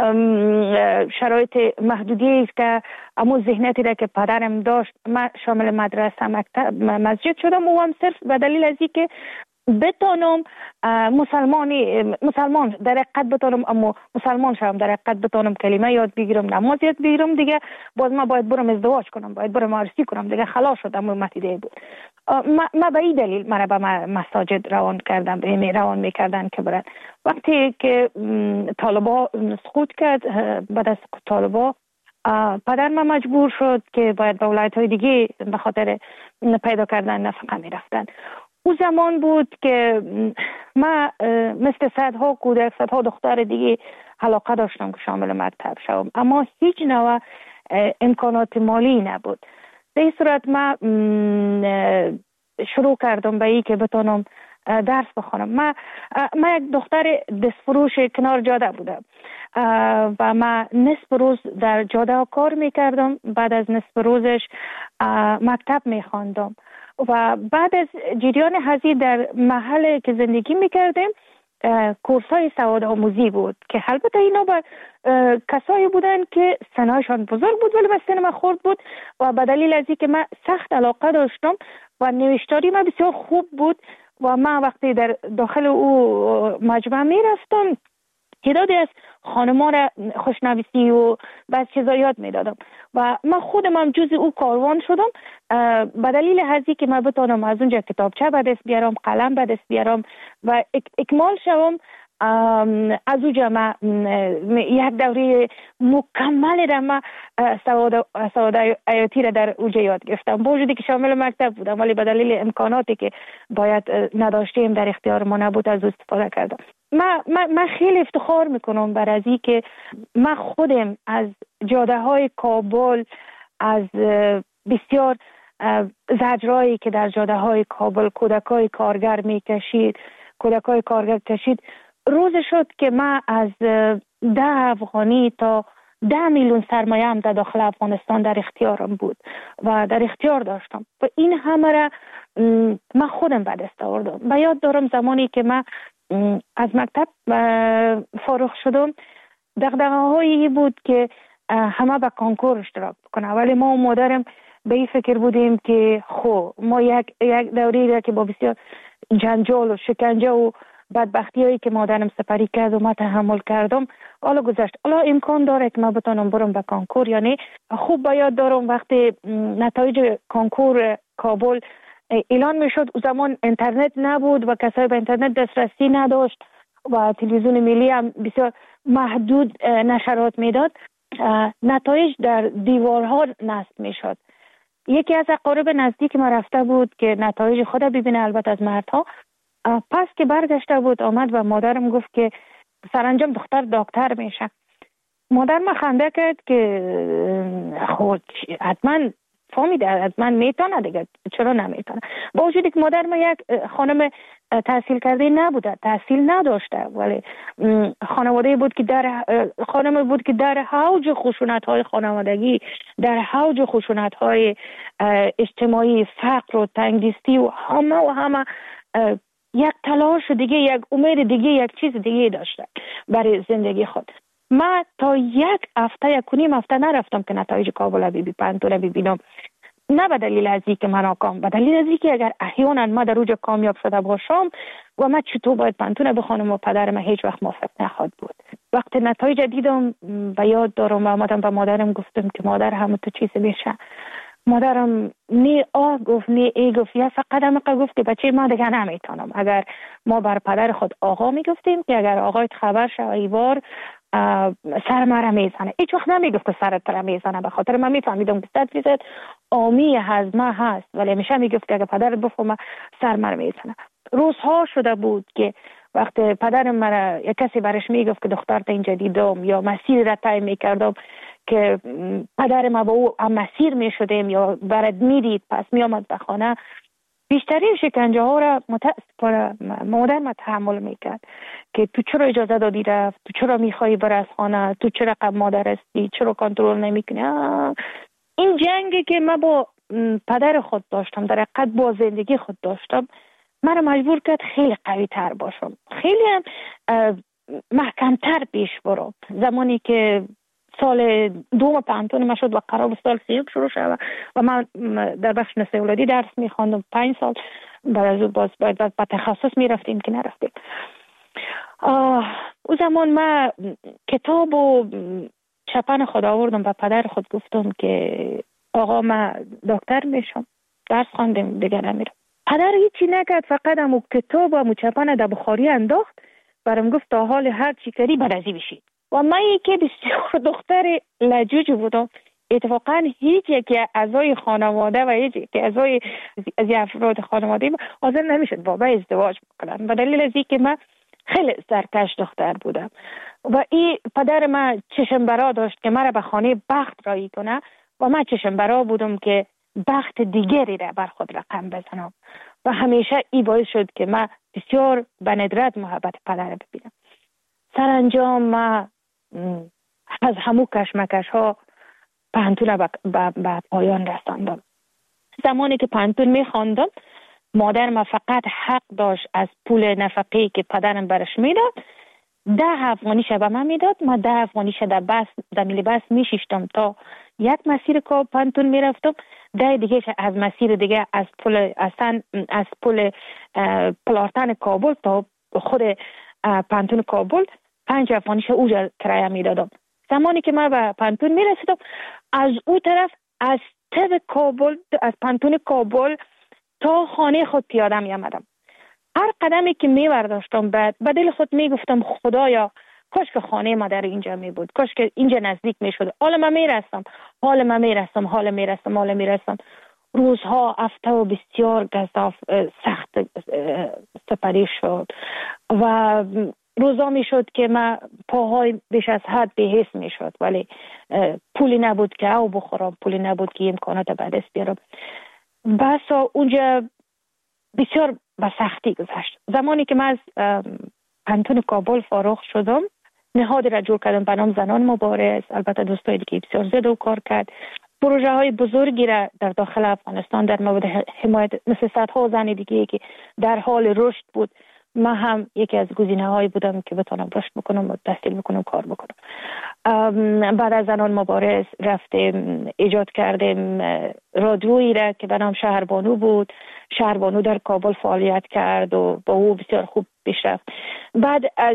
شرایط محدودی که امو ذهنیتی را که پدرم داشت، من شامل مدرسه مکتب مسجد شدم و هم صرف به دلیل از اینکه بتونم مسلمانی مسلمان در حقیقت بتونم اما مسلمان شدم، در حقیقت بتونم کلمه یاد بگیرم، نماز یاد بگیرم، دیگه باز ما باید برم ازدواج کنم، باید برم عروسی کنم، دیگه خلاص شدم. متیده بود ما, ما به این دلیل مرا به مساجد روان کردم، به روان میکردن که برن. وقتی که طالبا سقوط کرد، بعد از سقوط طالبا پدر من مجبور شد که باید به ولایت های دیگه به خاطر پیدا کردن نفقه میرفتن. او زمان بود که من مثل صدها کودک، صدها دختر دیگه علاقه داشتم که شامل مکتب شوم، اما هیچ نوع امکانات مالی نبود. در این صورت من شروع کردم به این که بتونم درس بخونم. من من یک دختر دستفروش کنار جاده بودم و من نصف روز در جاده کار میکردم، بعد از نصف روزش مکتب میخواندم و بعد از جریان هزی در محل که زندگی میکردیم کورس های سواد آموزی بود که البته اینا با کسایی بودن که سنشان بزرگ بود ولی به سن من خورد بود و به دلیل از اینکه من سخت علاقه داشتم و نوشتاری من بسیار خوب بود و من وقتی در داخل او مجمع میرفتم تعدادی از خانم‌ها را خوشنویسی و بعض چیزا یاد میدادم و من خودم هم جز او کاروان شدم به دلیل هزی که من بتونم از اونجا کتابچه به دست بیارم، قلم به دست بیارم و اکمال شوم. از اونجا من یک دوره مکمل را من سواد سواد حیاتی را در اونجا یاد گرفتم، با وجودی که شامل مکتب بودم ولی به دلیل امکاناتی که باید نداشتیم در اختیار ما نبود از استفاده کردم. من من خیلی افتخار میکنم بر از این که من خودم از جاده های کابل، از بسیار زجرایی که در جاده های کابل کودکای کارگر میکشید کودکای کارگر کشید روز شد که من از ده افغانی تا ده میلیون سرمایه هم در داخل افغانستان در اختیارم بود و در اختیار داشتم و این همه را من خودم به دست آوردم. و یاد دارم زمانی که من از مکتب فارغ شدم دغدغه‌هایی بود که همه به کنکور اشتراک بکنه، ولی ما و مادرم به این فکر بودیم که خب ما یک یک دوری را که با بسیار جنجال و شکنجه و بدبختی هایی که مادرم سپری کرد و ما تحمل کردم حالا گذشت، حالا امکان داره که ما بتونم برم به کنکور. یعنی خوب به یاد دارم وقتی نتایج کنکور کابل اعلان می شد، او زمان اینترنت نبود و کسایی به اینترنت دسترسی نداشت و تلویزیون ملی هم بسیار محدود نشرات میداد، نتایج در دیوارها نصب می شد. یکی از اقارب نزدیک ما رفته بود که نتایج خود ببینه، البته از مردها، پس که برگشته بود آمد و مادرم گفت که سرانجام دختر دکتر میشه. مادر ما خنده کرد که خود حتما فهمیده حتما میتونه دیگه، چرا نمیتونه؟ با وجودی که مادر ما یک خانم تحصیل کرده نبوده، تحصیل نداشته، ولی خانواده بود که در خانم بود که در حوج خشونت های خانوادگی، در حوج خشونت های اجتماعی، فقر و تنگدستی و همه و همه یک تلاش دیگه، یک امید دیگه، یک چیز دیگه داشته برای زندگی خود. من تا یک هفته یک کنیم هفته نرفتم که نتایج کابل بی پانتون ببینم، نه به دلیل از اینکه من ناکام، به دلیل از اینکه اگر احیانا ما در اوج کامیاب شده باشم و من چطور باید پانتون بخونم و پدرم هیچ وقت موافق نخواهد بود. وقتی نتایج دیدم به یاد دارم و آمدم به مادرم گفتم که مادر همه تو چیز میشه. مادرم نی آه گفت نی ای گفت، یا فقط هم گفت که بچه ما دیگه نمیتونم. اگر ما بر پدر خود آقا میگفتیم که اگر آقایت خبر شد ایوار سر مرا میزنه، هیچ وقت نمیگفت که سرت را میزنه، به خاطر من میفهمیدم که صد فیصد آمی هضمه هست، ولی همیشه میگفت که اگر پدرت بفهمه سر مرا میزنه. روزها شده بود که وقت پدرم مرا یک کسی برش میگفت که دخترت اینجا دیدم یا مسیر را طی میکردم که پدر ما با او هم مسیر میشدیم یا برد میدید، پس میامد به خانه، بیشترین شکنجه ها را متاسفانه مادر ما تحمل میکرد که تو چرا اجازه دادی رفت، تو چرا میخوایی بر از خانه، تو چرا قبل مادر هستی، چرا کنترل نمیکنی. این جنگی که من با پدر خود داشتم، در حقیقت با زندگی خود داشتم، من مجبور کرد خیلی قوی تر باشم، خیلی هم محکمتر پیش برم. زمانی که سال دوم پانتون ما شد و قرار سال سیوم شروع شد و من در بخش نسل اولادی درس میخواندم پنج سال، بعد از اون باز باید به تخصص میرفتیم که نرفتیم. او زمان من کتاب و چپن خود آوردم و پدر خود گفتم که آقا من دکتر میشم، درس خواندم دیگه نمیرم. پدر هیچی نکرد، فقط همو کتاب و همو چپن در بخاری انداخت، برام گفت تا حال هر چی کردی برازی بشید. و من یکی بسیار دختر لجوج بودم، اتفاقا هیچ یکی اعضای خانواده و هیچ یکی اعضای از افراد خانواده حاضر نمیشد با من ازدواج بکنن، به دلیل از اینکه من خیلی سرکش دختر بودم و این پدر من چشم برا داشت که مرا به خانه بخت رایی کنه و من چشم برا بودم که بخت دیگری را بر خود رقم بزنم و همیشه این باعث شد که من بسیار به ندرت محبت پدر ببینم. سرانجام من از همو کشمکش ها پانتون به پایان رساندم. زمانی که پانتون می خواندم مادر ما فقط حق داشت از پول نفقه‌ای که پدرم برش میداد ده افغانی به من میداد. من ده افغانی در بس در میلی بس میشیشتم تا یک مسیر که پانتون میرفتم، ده دیگه از مسیر دیگه از پل اصلا از پل پلارتن کابل تا خود پانتون کابل پنج افغانیش اوجا کرایه میدادم. زمانی که من به پانتون میرسیدم از او طرف از تب کابل از پانتون کابل تا خانه خود پیاده می آمدم. هر قدمی که می برداشتم بعد به دل خود می گفتم خدایا کاش که خانه ما در اینجا می بود، کاش که اینجا نزدیک می شد. حالا من می رسم حالا من می رسم حالا می رسم حالا می رسم روزها هفته و بسیار گزاف سخت سپری شد و روزا می شد که من پاهای بیش از حد بی‌حس می شد، ولی پولی نبود که او بخورم، پولی نبود که امکانات به دست بیارم. بس اونجا بسیار به سختی گذشت. زمانی که من از پانتون کابل فارغ شدم نهادی را جور کردم به نام زنان مبارز، البته دوستای دیگه بسیار زیاد و کار کرد. پروژه های بزرگی را در داخل افغانستان در مورد حمایت مثل صدها زن دیگه که در حال رشد بود، من هم یکی از گزینه هایی بودم که بتونم رشد بکنم و تحصیل بکنم کار بکنم. بعد از زنان مبارز رفتیم ایجاد کردیم رادیویی را که به نام شهربانو بود. شهربانو در کابل فعالیت کرد و با او بسیار خوب پیش رفت. بعد از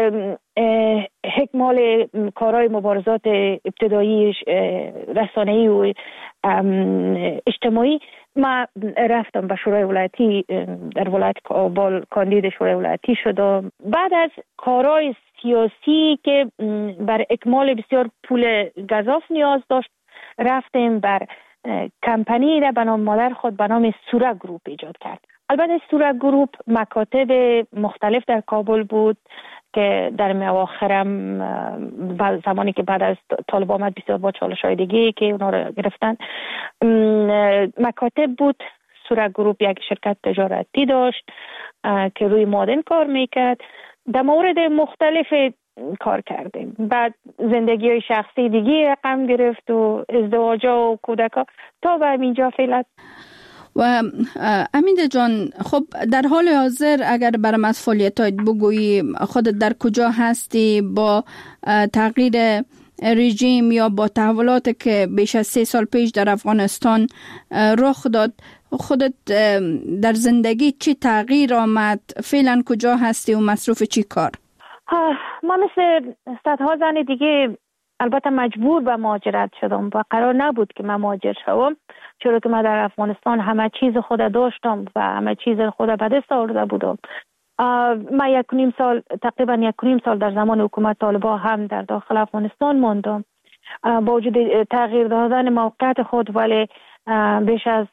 حکمال کارهای مبارزات ابتدایی رسانه‌ای و اجتماعی ما رفتم به شورای ولایتی در ولایت کابل کاندید شورای ولایتی شدم. بعد از کارهای سیاسی که بر اکمال بسیار پول گزاف نیاز داشت رفتیم بر کمپانی را به نام مادر خود به نام سوره گروپ ایجاد کرد. البته صورت گروپ مکاتب مختلف در کابل بود که در اواخرم زمانی که بعد از طالب آمد بسیار با چالش‌های دیگه که اونا رو گرفتن مکاتب بود. صورت گروپ یک شرکت تجارتی داشت که روی مادن کار میکرد. در مورد مختلف کار کردیم. بعد زندگی های شخصی دیگه رقم گرفت و ازدواج و کودکا تا به اینجا فعلا. و امید جان، خب در حال حاضر اگر برام از فعالیتات بگویی، خودت در کجا هستی با تغییر رژیم یا با تحولاتی که بیش از سه سال پیش در افغانستان رخ داد، خودت در زندگی چی تغییر آمد؟ فعلا کجا هستی و مصروف چی کار؟ ما مثل صدها زن دیگه البته مجبور به مهاجرت شدم و قرار نبود که من مهاجر شوم، چرا که من در افغانستان همه چیز خود داشتم و همه چیز خود به دست آورده بودم. من یک و نیم سال تقریبا یک و نیم سال در زمان حکومت طالبان هم در داخل افغانستان ماندم. با وجود تغییر دادن موقعیت خود ولی بیش از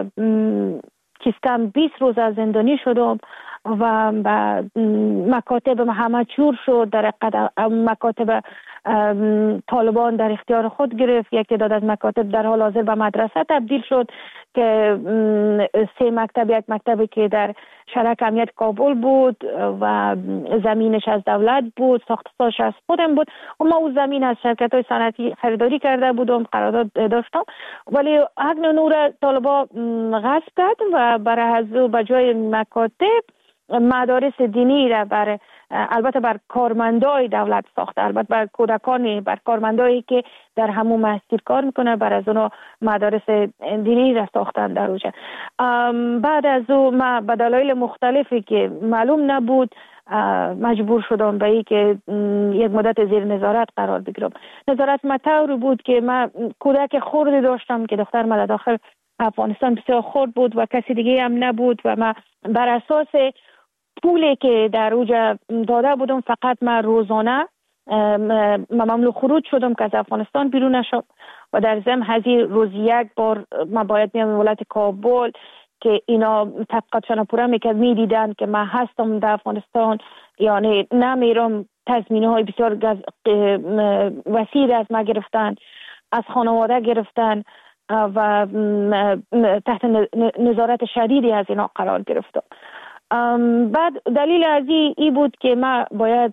کم بیست روز از زندانی شدم و مکاتب همه چور شد. در مکاتب طالبان در اختیار خود گرفت. یک تعداد از مکاتب در حال حاضر به مدرسه تبدیل شد که سه مکتب، یک مکتبی که در شرک امنیت کابل بود و زمینش از دولت بود، ساختش از خودم بود و ما اون زمین از شرکت های صنعتی خریداری کرده بودم، قرارداد داشتم، ولی حق نور طالبان غصب کرد و برای از به جای مکاتب مدارس دینی را بر البته بر کارمندای دولت ساخته، البته بر کودکانی، بر کارمندایی که در همون مسجد کار میکنه، بر از اونها مدارس دینی را ساختن در اوجه. بعد از او ما به دلایل مختلفی که معلوم نبود مجبور شدم به این که یک مدت زیر نظارت قرار بگیرم. نظارت مطور بود که من کودک خردی داشتم که دختر من داخل افغانستان بسیار خرد بود و کسی دیگه هم نبود و من بر اساس پولی که در اوجا داده بودم فقط من روزانه ممنوع خروج شدم که از افغانستان بیرون نشم و در ضمن هزی روز یک بار من باید میام ولایت کابل که اینا تحقیقاتشان پورا میکرد، میدیدن که من هستم در افغانستان یعنی نمیرم. تضمینه های بسیار وسیع از ما گرفتن، از خانواده گرفتن و تحت نظارت شدیدی از اینا قرار گرفتم. بعد دلیل از ای بود که من باید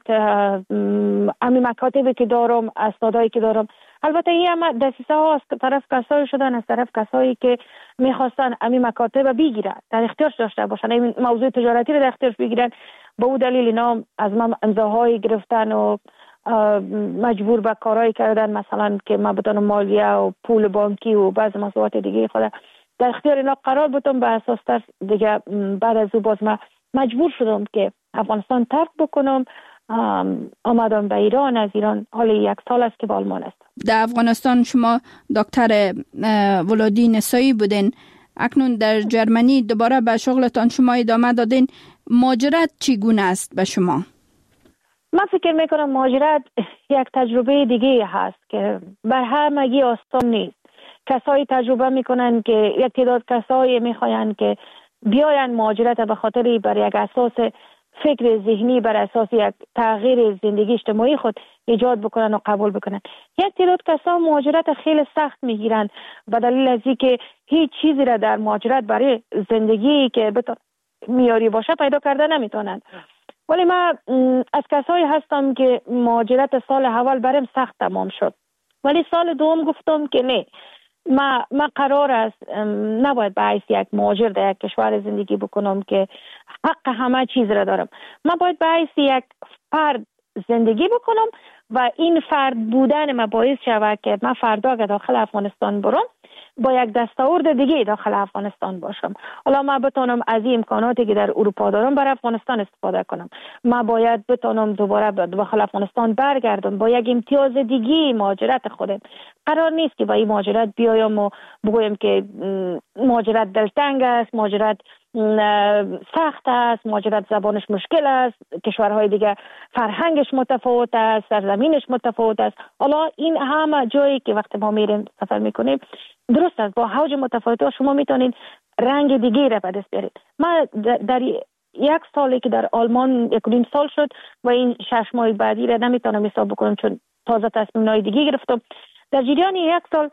امی مکاتبی که دارم، اسنادایی که دارم، البته این هم دسیسه ها از طرف کسایی شدن، از طرف کسایی که میخواستن امی مکاتب بگیرن، در اختیارش داشته باشن، این موضوع تجارتی رو در اختیارش بگیرن. با اون دلیل اینا از من امضاهایی گرفتن و مجبور به کارهایی کردن، مثلا که من بتونم مالیه و پول بانکی و بعض مسئولیت دیگه خود در اختیار اینا قرار بودم. به اساس تر دیگه بعد از او باز من مجبور شدم که افغانستان ترک بکنم. آمدم به ایران. از ایران حالا یک سال است که با آلمان هستم. در افغانستان شما دکتر ولادی نسایی بودین، اکنون در جرمنی دوباره به شغلتان شما ادامه دادین. مهاجرت چگونه است به شما؟ من فکر میکنم مهاجرت یک تجربه دیگه هست که بر همگی آسان نیست. کسایی تجربه میکنن که یک تعداد کسایی میخواین که بیاین مهاجرت به خاطر بر یک اساس فکر ذهنی، بر اساس یک تغییر زندگی اجتماعی خود ایجاد بکنن و قبول بکنن. یک تعداد کسا مهاجرت خیلی سخت میگیرن به دلیل از اینکه هیچ چیزی را در مهاجرت برای زندگی که میاری باشه پیدا کرده نمیتونن. ولی من از کسایی هستم که مهاجرت سال اول برام سخت تمام شد، ولی سال دوم گفتم که نه، ما ما قرار است نباید به حیث یک مهاجر در یک کشور زندگی بکنم که حق همه چیز را دارم. من باید به حیث یک فرد زندگی بکنم و این فرد بودن ما باعث شود که من فردا که داخل افغانستان برم با یک دستاورد دیگه داخل افغانستان باشم. حالا من بتونم از این امکاناتی که در اروپا دارم برای افغانستان استفاده کنم. من باید بتونم دوباره داخل افغانستان برگردم با یک امتیاز دیگه مهاجرت خودم. قرار نیست که با این مهاجرت بیایم و بگویم که مهاجرت دلتنگ است، مهاجرت سخت است، مهاجرت زبانش مشکل است، کشورهای دیگه فرهنگش متفاوت است، سرزمینش متفاوت است. حالا این همه جایی که وقتی ما میریم سفر میکنیم درست است با حوج متفاوت شما میتونید رنگ دیگه را به دست بیارید. من در یک سالی که در آلمان یک نیم سال شد و این شش ماه بعدی را نمیتونم حساب بکنم چون تازه تصمیم‌های دیگه گرفتم. در جریان یک سال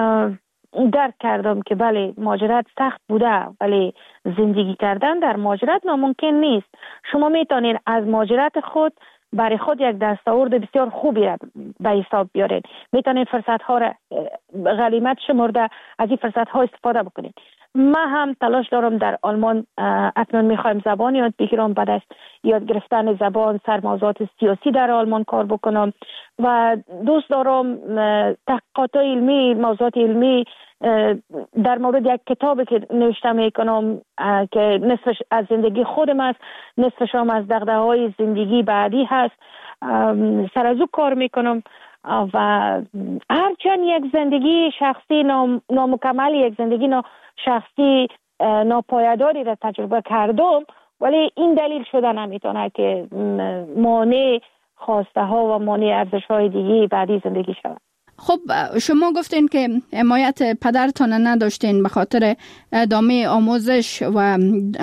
درک کردم که بله مهاجرت سخت بوده، ولی زندگی کردن در مهاجرت ناممکن نیست. شما میتونید از مهاجرت خود برای خود یک دستاورد بسیار خوبی را به حساب بیارید. میتونید فرصت ها را غنیمت شمرده از این فرصت ها استفاده بکنید. من هم تلاش دارم در آلمان اکنون میخوایم زبان یاد بگیرم، بعد از یاد گرفتن زبان سر موضوعات سیاسی در آلمان کار بکنم و دوست دارم تحقیقات علمی، موضوعات علمی در مورد یک کتابی که نوشته میکنم که نصفش از زندگی خودم است، نصفش هم از دغدغه‌های زندگی بعدی هست، سر از او کار میکنم و هرچند یک زندگی شخصی نام، نامکمل، یک زندگی نا شخصی ناپایداری را تجربه کردم، ولی این دلیل شده نمیتونه که مانع خواسته ها و مانع ارزش های دیگه بعدی زندگی شود. خب شما گفتین که حمایت پدرتان نداشتین به خاطر ادامه آموزش و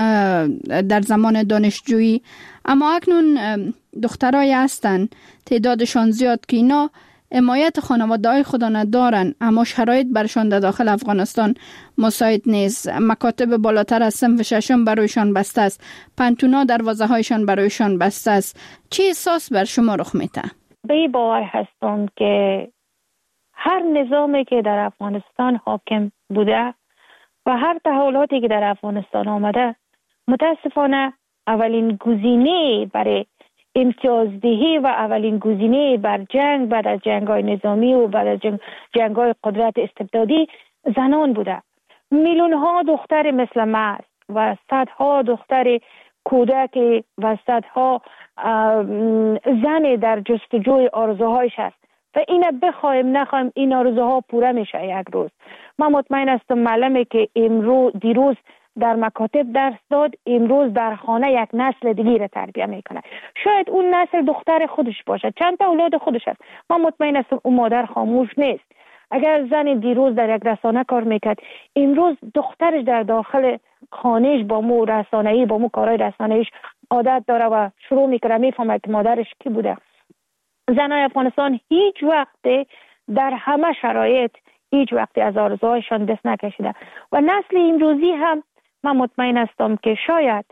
در زمان دانشجویی، اما اکنون دخترای هستن تعدادشان زیاد که اینا حمایت خانواده‌های خود ندارن، اما شرایط برشان در داخل افغانستان مساعد نیست. مکاتب بالاتر از صنف ششم برایشان بسته است، پنتونا دروازه‌هایشان برایشان بسته است. چه احساس بر شما رخ میده؟ به این باور هستم که هر نظامی که در افغانستان حاکم بوده و هر تحولاتی که در افغانستان آمده، متاسفانه اولین گزینه برای امتیازدهی و اولین گزینه بر جنگ بعد از جنگ‌های نظامی و بعد از جنگ جنگ‌های قدرت استبدادی زنان بوده. میلیون ها دختر مثل من و صدها دختر کودک و صدها زن در جستجوی آرزوهایش است و اینه بخوایم نخوایم این آرزوها پوره میشه یک روز. من مطمئن هستم معلمی که امروز دیروز در مکاتب درس داد، امروز در خانه یک نسل دیگه را تربیت میکنه. شاید اون نسل دختر خودش باشه، چند تا اولاد خودش هست. من مطمئن هستم اون مادر خاموش نیست. اگر زن دیروز در یک رسانه کار میکرد، امروز دخترش در داخل خانهش با مو رسانه‌ای با مو کارهای رسانه‌ایش عادت داره و شروع میکنه میفهمه که مادرش کی بوده. زنای افغانستان هیچ وقت در همه شرایط هیچ وقت از آرزوهایشان دست نکشیده و نسل امروزی هم من مطمئن هستم که شاید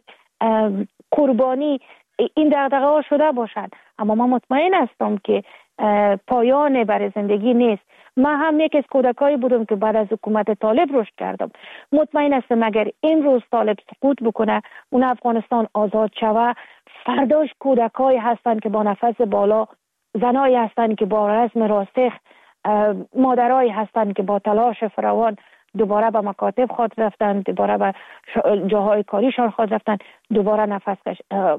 قربانی این دغدغه ها شده باشد، اما من مطمئن هستم که پایان برای زندگی نیست. من هم یک از کودکایی بودم که بعد از حکومت طالب رشد کردم. مطمئن هستم اگر امروز طالب سقوط بکنه، اون افغانستان آزاد شود، فرداش کودکایی هستند که با نفس بالا، زنایی هستند که با رزم راسخ، مادرایی هستند که با تلاش فراوان دوباره به مکاتب خود رفتن، دوباره به جاهای کاریشان خود رفتن، دوباره نفس کش...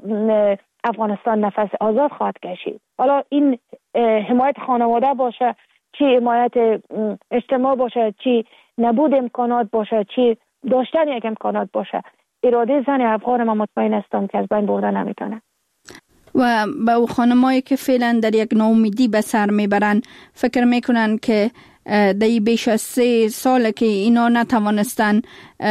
افغانستان نفس آزاد خواهد کشید. حالا این حمایت خانواده باشه، چی حمایت اجتماع باشه، چی نبود امکانات باشه، چی داشتن یک امکانات باشه، اراده زن افغان ما مطمئن هستم که از بین برده نمیتونه. و به او خانمایی که فعلا در یک ناامیدی به سر میبرن، فکر میکنن که در بیش از سه سال که اینا نتوانستن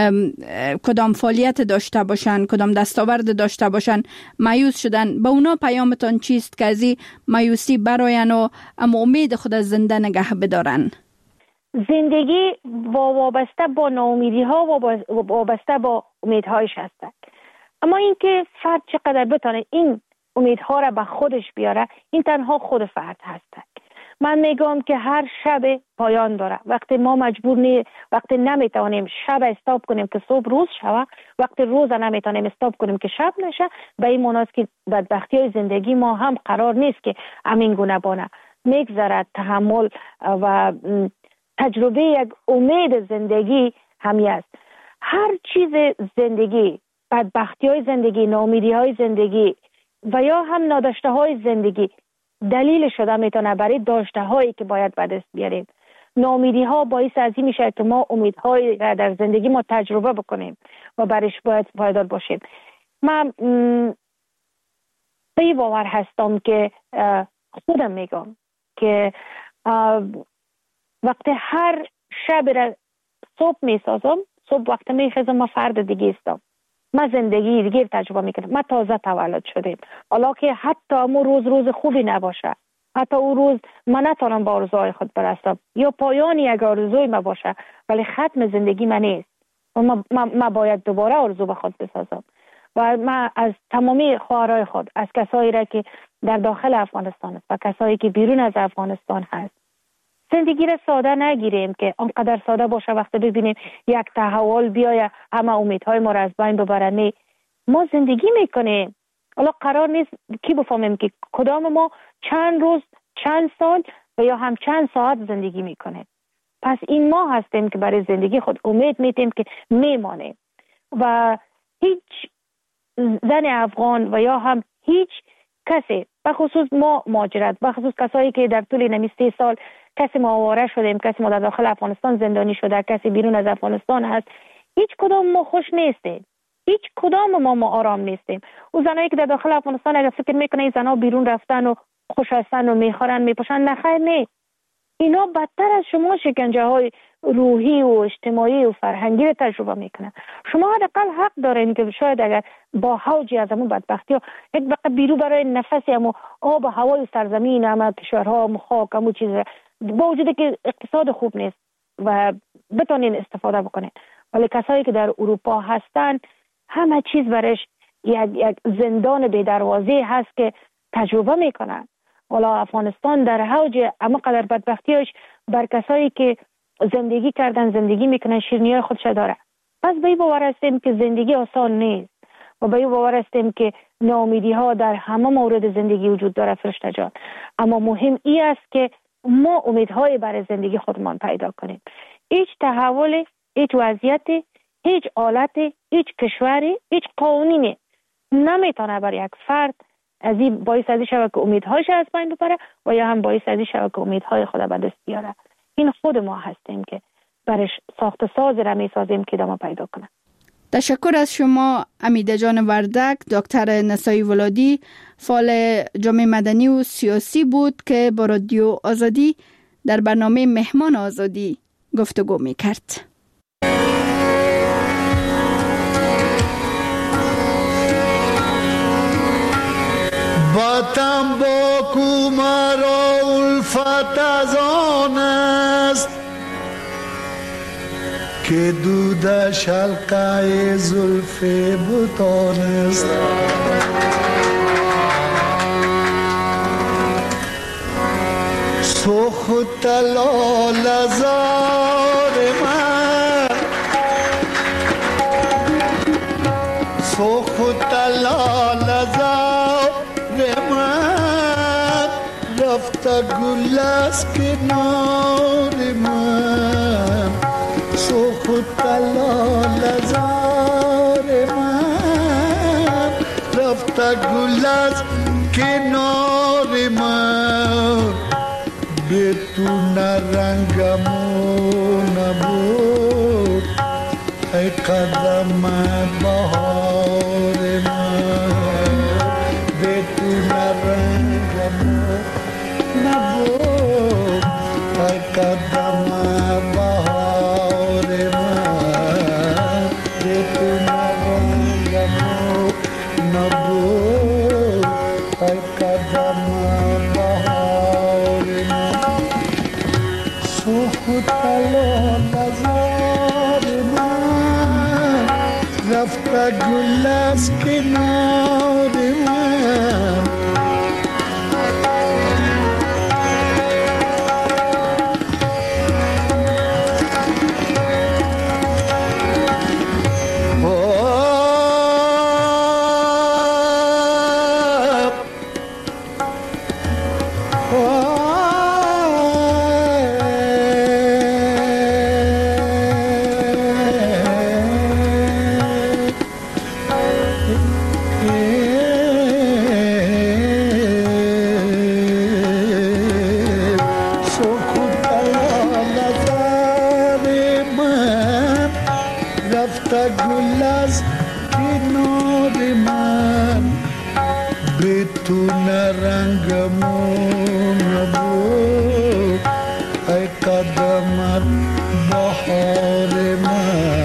کدام فعالیت داشته باشن، کدام دستاورد داشته باشن، مایوس شدن. به اونا پیامتان چیست که از این مایوسی براین و اما امید خود از زنده نگه بدارن؟ زندگی وابسته با ناامیدی ها و وابسته با امیدهایش هست، اما اینکه فرد چقدر بتونه این امیدها را به خودش بیاره، این تنها خود فرد هست. من میگم که هر شب پایان داره. وقتی ما مجبور نی وقتی نمیتونیم شب استاپ کنیم که صبح روز شوه، وقتی روز نمیتونیم استاپ کنیم که شب نشه، به این معنی است که بدبختی های زندگی ما هم قرار نیست که همین گونه بانه. میگذرد تحمل و تجربه یک امید زندگی همی است. هر چیز زندگی، بدبختی های زندگی، ناامیدی های زندگی و یا هم ناداشته های زندگی دلیل شده میتونه برای داشته هایی که باید به دست بیاریم. ناامیدی ها باعث از این میشه که ما امیدهایی را در زندگی ما تجربه بکنیم و برش باید پایدار باشیم. من به باور هستم که خودم میگم که وقتی هر شب را صبح میسازم، صبح وقت میخیزم ما فرد دیگه استم، ما زندگی دیگه تجربه میکنم. ما تازه تولد شدیم، حالا که حتی امو روز روز خوبی نباشه، حتی او روز من نتونم با آرزوهای خود برسم یا پایان یک آرزوی ما باشه، ولی ختم زندگی من نیست و ما, ما, ما باید دوباره آرزو به خود بسازم. و من از تمامی خواهرای خود، از کسایی را که در داخل افغانستان است و کسایی که بیرون از افغانستان هست، زندگی را ساده نگیریم که آنقدر ساده باشه وقتی ببینیم یک تحول بیاید همه امیدهای ما را از بین ببره. نه، ما زندگی میکنیم. حالا قرار نیست کی بفهمیم که کدام ما چند روز، چند سال و یا هم چند ساعت زندگی میکنیم. پس این ما هستیم که برای زندگی خود امید میتیم که میمانیم و هیچ زن افغان و یا هم هیچ کسی، بخصوص ما مهاجرت، بخصوص کسایی که در طول نمی سه سال کسی ما آواره شدیم، کسی ما در داخل افغانستان زندانی شده، کسی بیرون از افغانستان هست، هیچ کدام ما خوش نیستیم، هیچ کدام ما ما آرام نیستیم. او زنایی که در داخل افغانستان اگر فکر میکنه این زنا بیرون رفتن و خوش هستن و میخورن میپوشن، نخیر نه، اینا بدتر از شما شکنجه های روحی و اجتماعی و فرهنگی رو تجربه میکنن. شما حداقل حق دارین که شاید اگر با حوجی از همون بدبختی ها یک بقیه بیرو برای نفسی همون آب و هوای سرزمین همه کشورها همون خاک همون چیز با وجود که اقتصاد خوب نیست و بتونین استفاده بکنین، ولی کسایی که در اروپا هستن همه چیز برش یک, یک زندان بی دروازه هست که تجربه میکنن. والا افغانستان در حوج اما قدر بدبختیش بر کسایی که زندگی کردن زندگی میکنن شیرینی خودش داره. پس به این باور هستیم که زندگی آسان نیست و به این باور هستیم که ناامیدی ها در همه مورد زندگی وجود داره فرشته جان، اما مهم ای است که ما امیدهای برای زندگی خودمان پیدا کنیم. هیچ تحول، هیچ وضعیت، هیچ حالت، هیچ کشوری، هیچ قانونی نمیتونه بر یک فرد از این باعث ازی شود که امیدهایش از بین ببره و یا هم باعث ازی شود که امیدهای خود به دست بیاره. این خود ما هستیم که برش ساخت ساز را می سازیم که ادامه پیدا کنه. تشکر از شما امیده جان وردک. دکتر نسایی ولادی فعال جامعه مدنی و سیاسی بود که با رادیو آزادی در برنامه مهمان آزادی گفتگو می کرد. با تنباکو مرا الفت از آن است که دودش حلقه زلف بتان است. سخت لال زار من، سخت لال زار من، رفته گل از کنار من. سخت لال زار من، رفته گل از کنار من. به تو نرنگمو نبود ای قدم بهار من. به تو نرنگمو نبود ای قدم بهار من. به تو نرنگمو نبود ای قدم رفته گل از کنار من. بهار من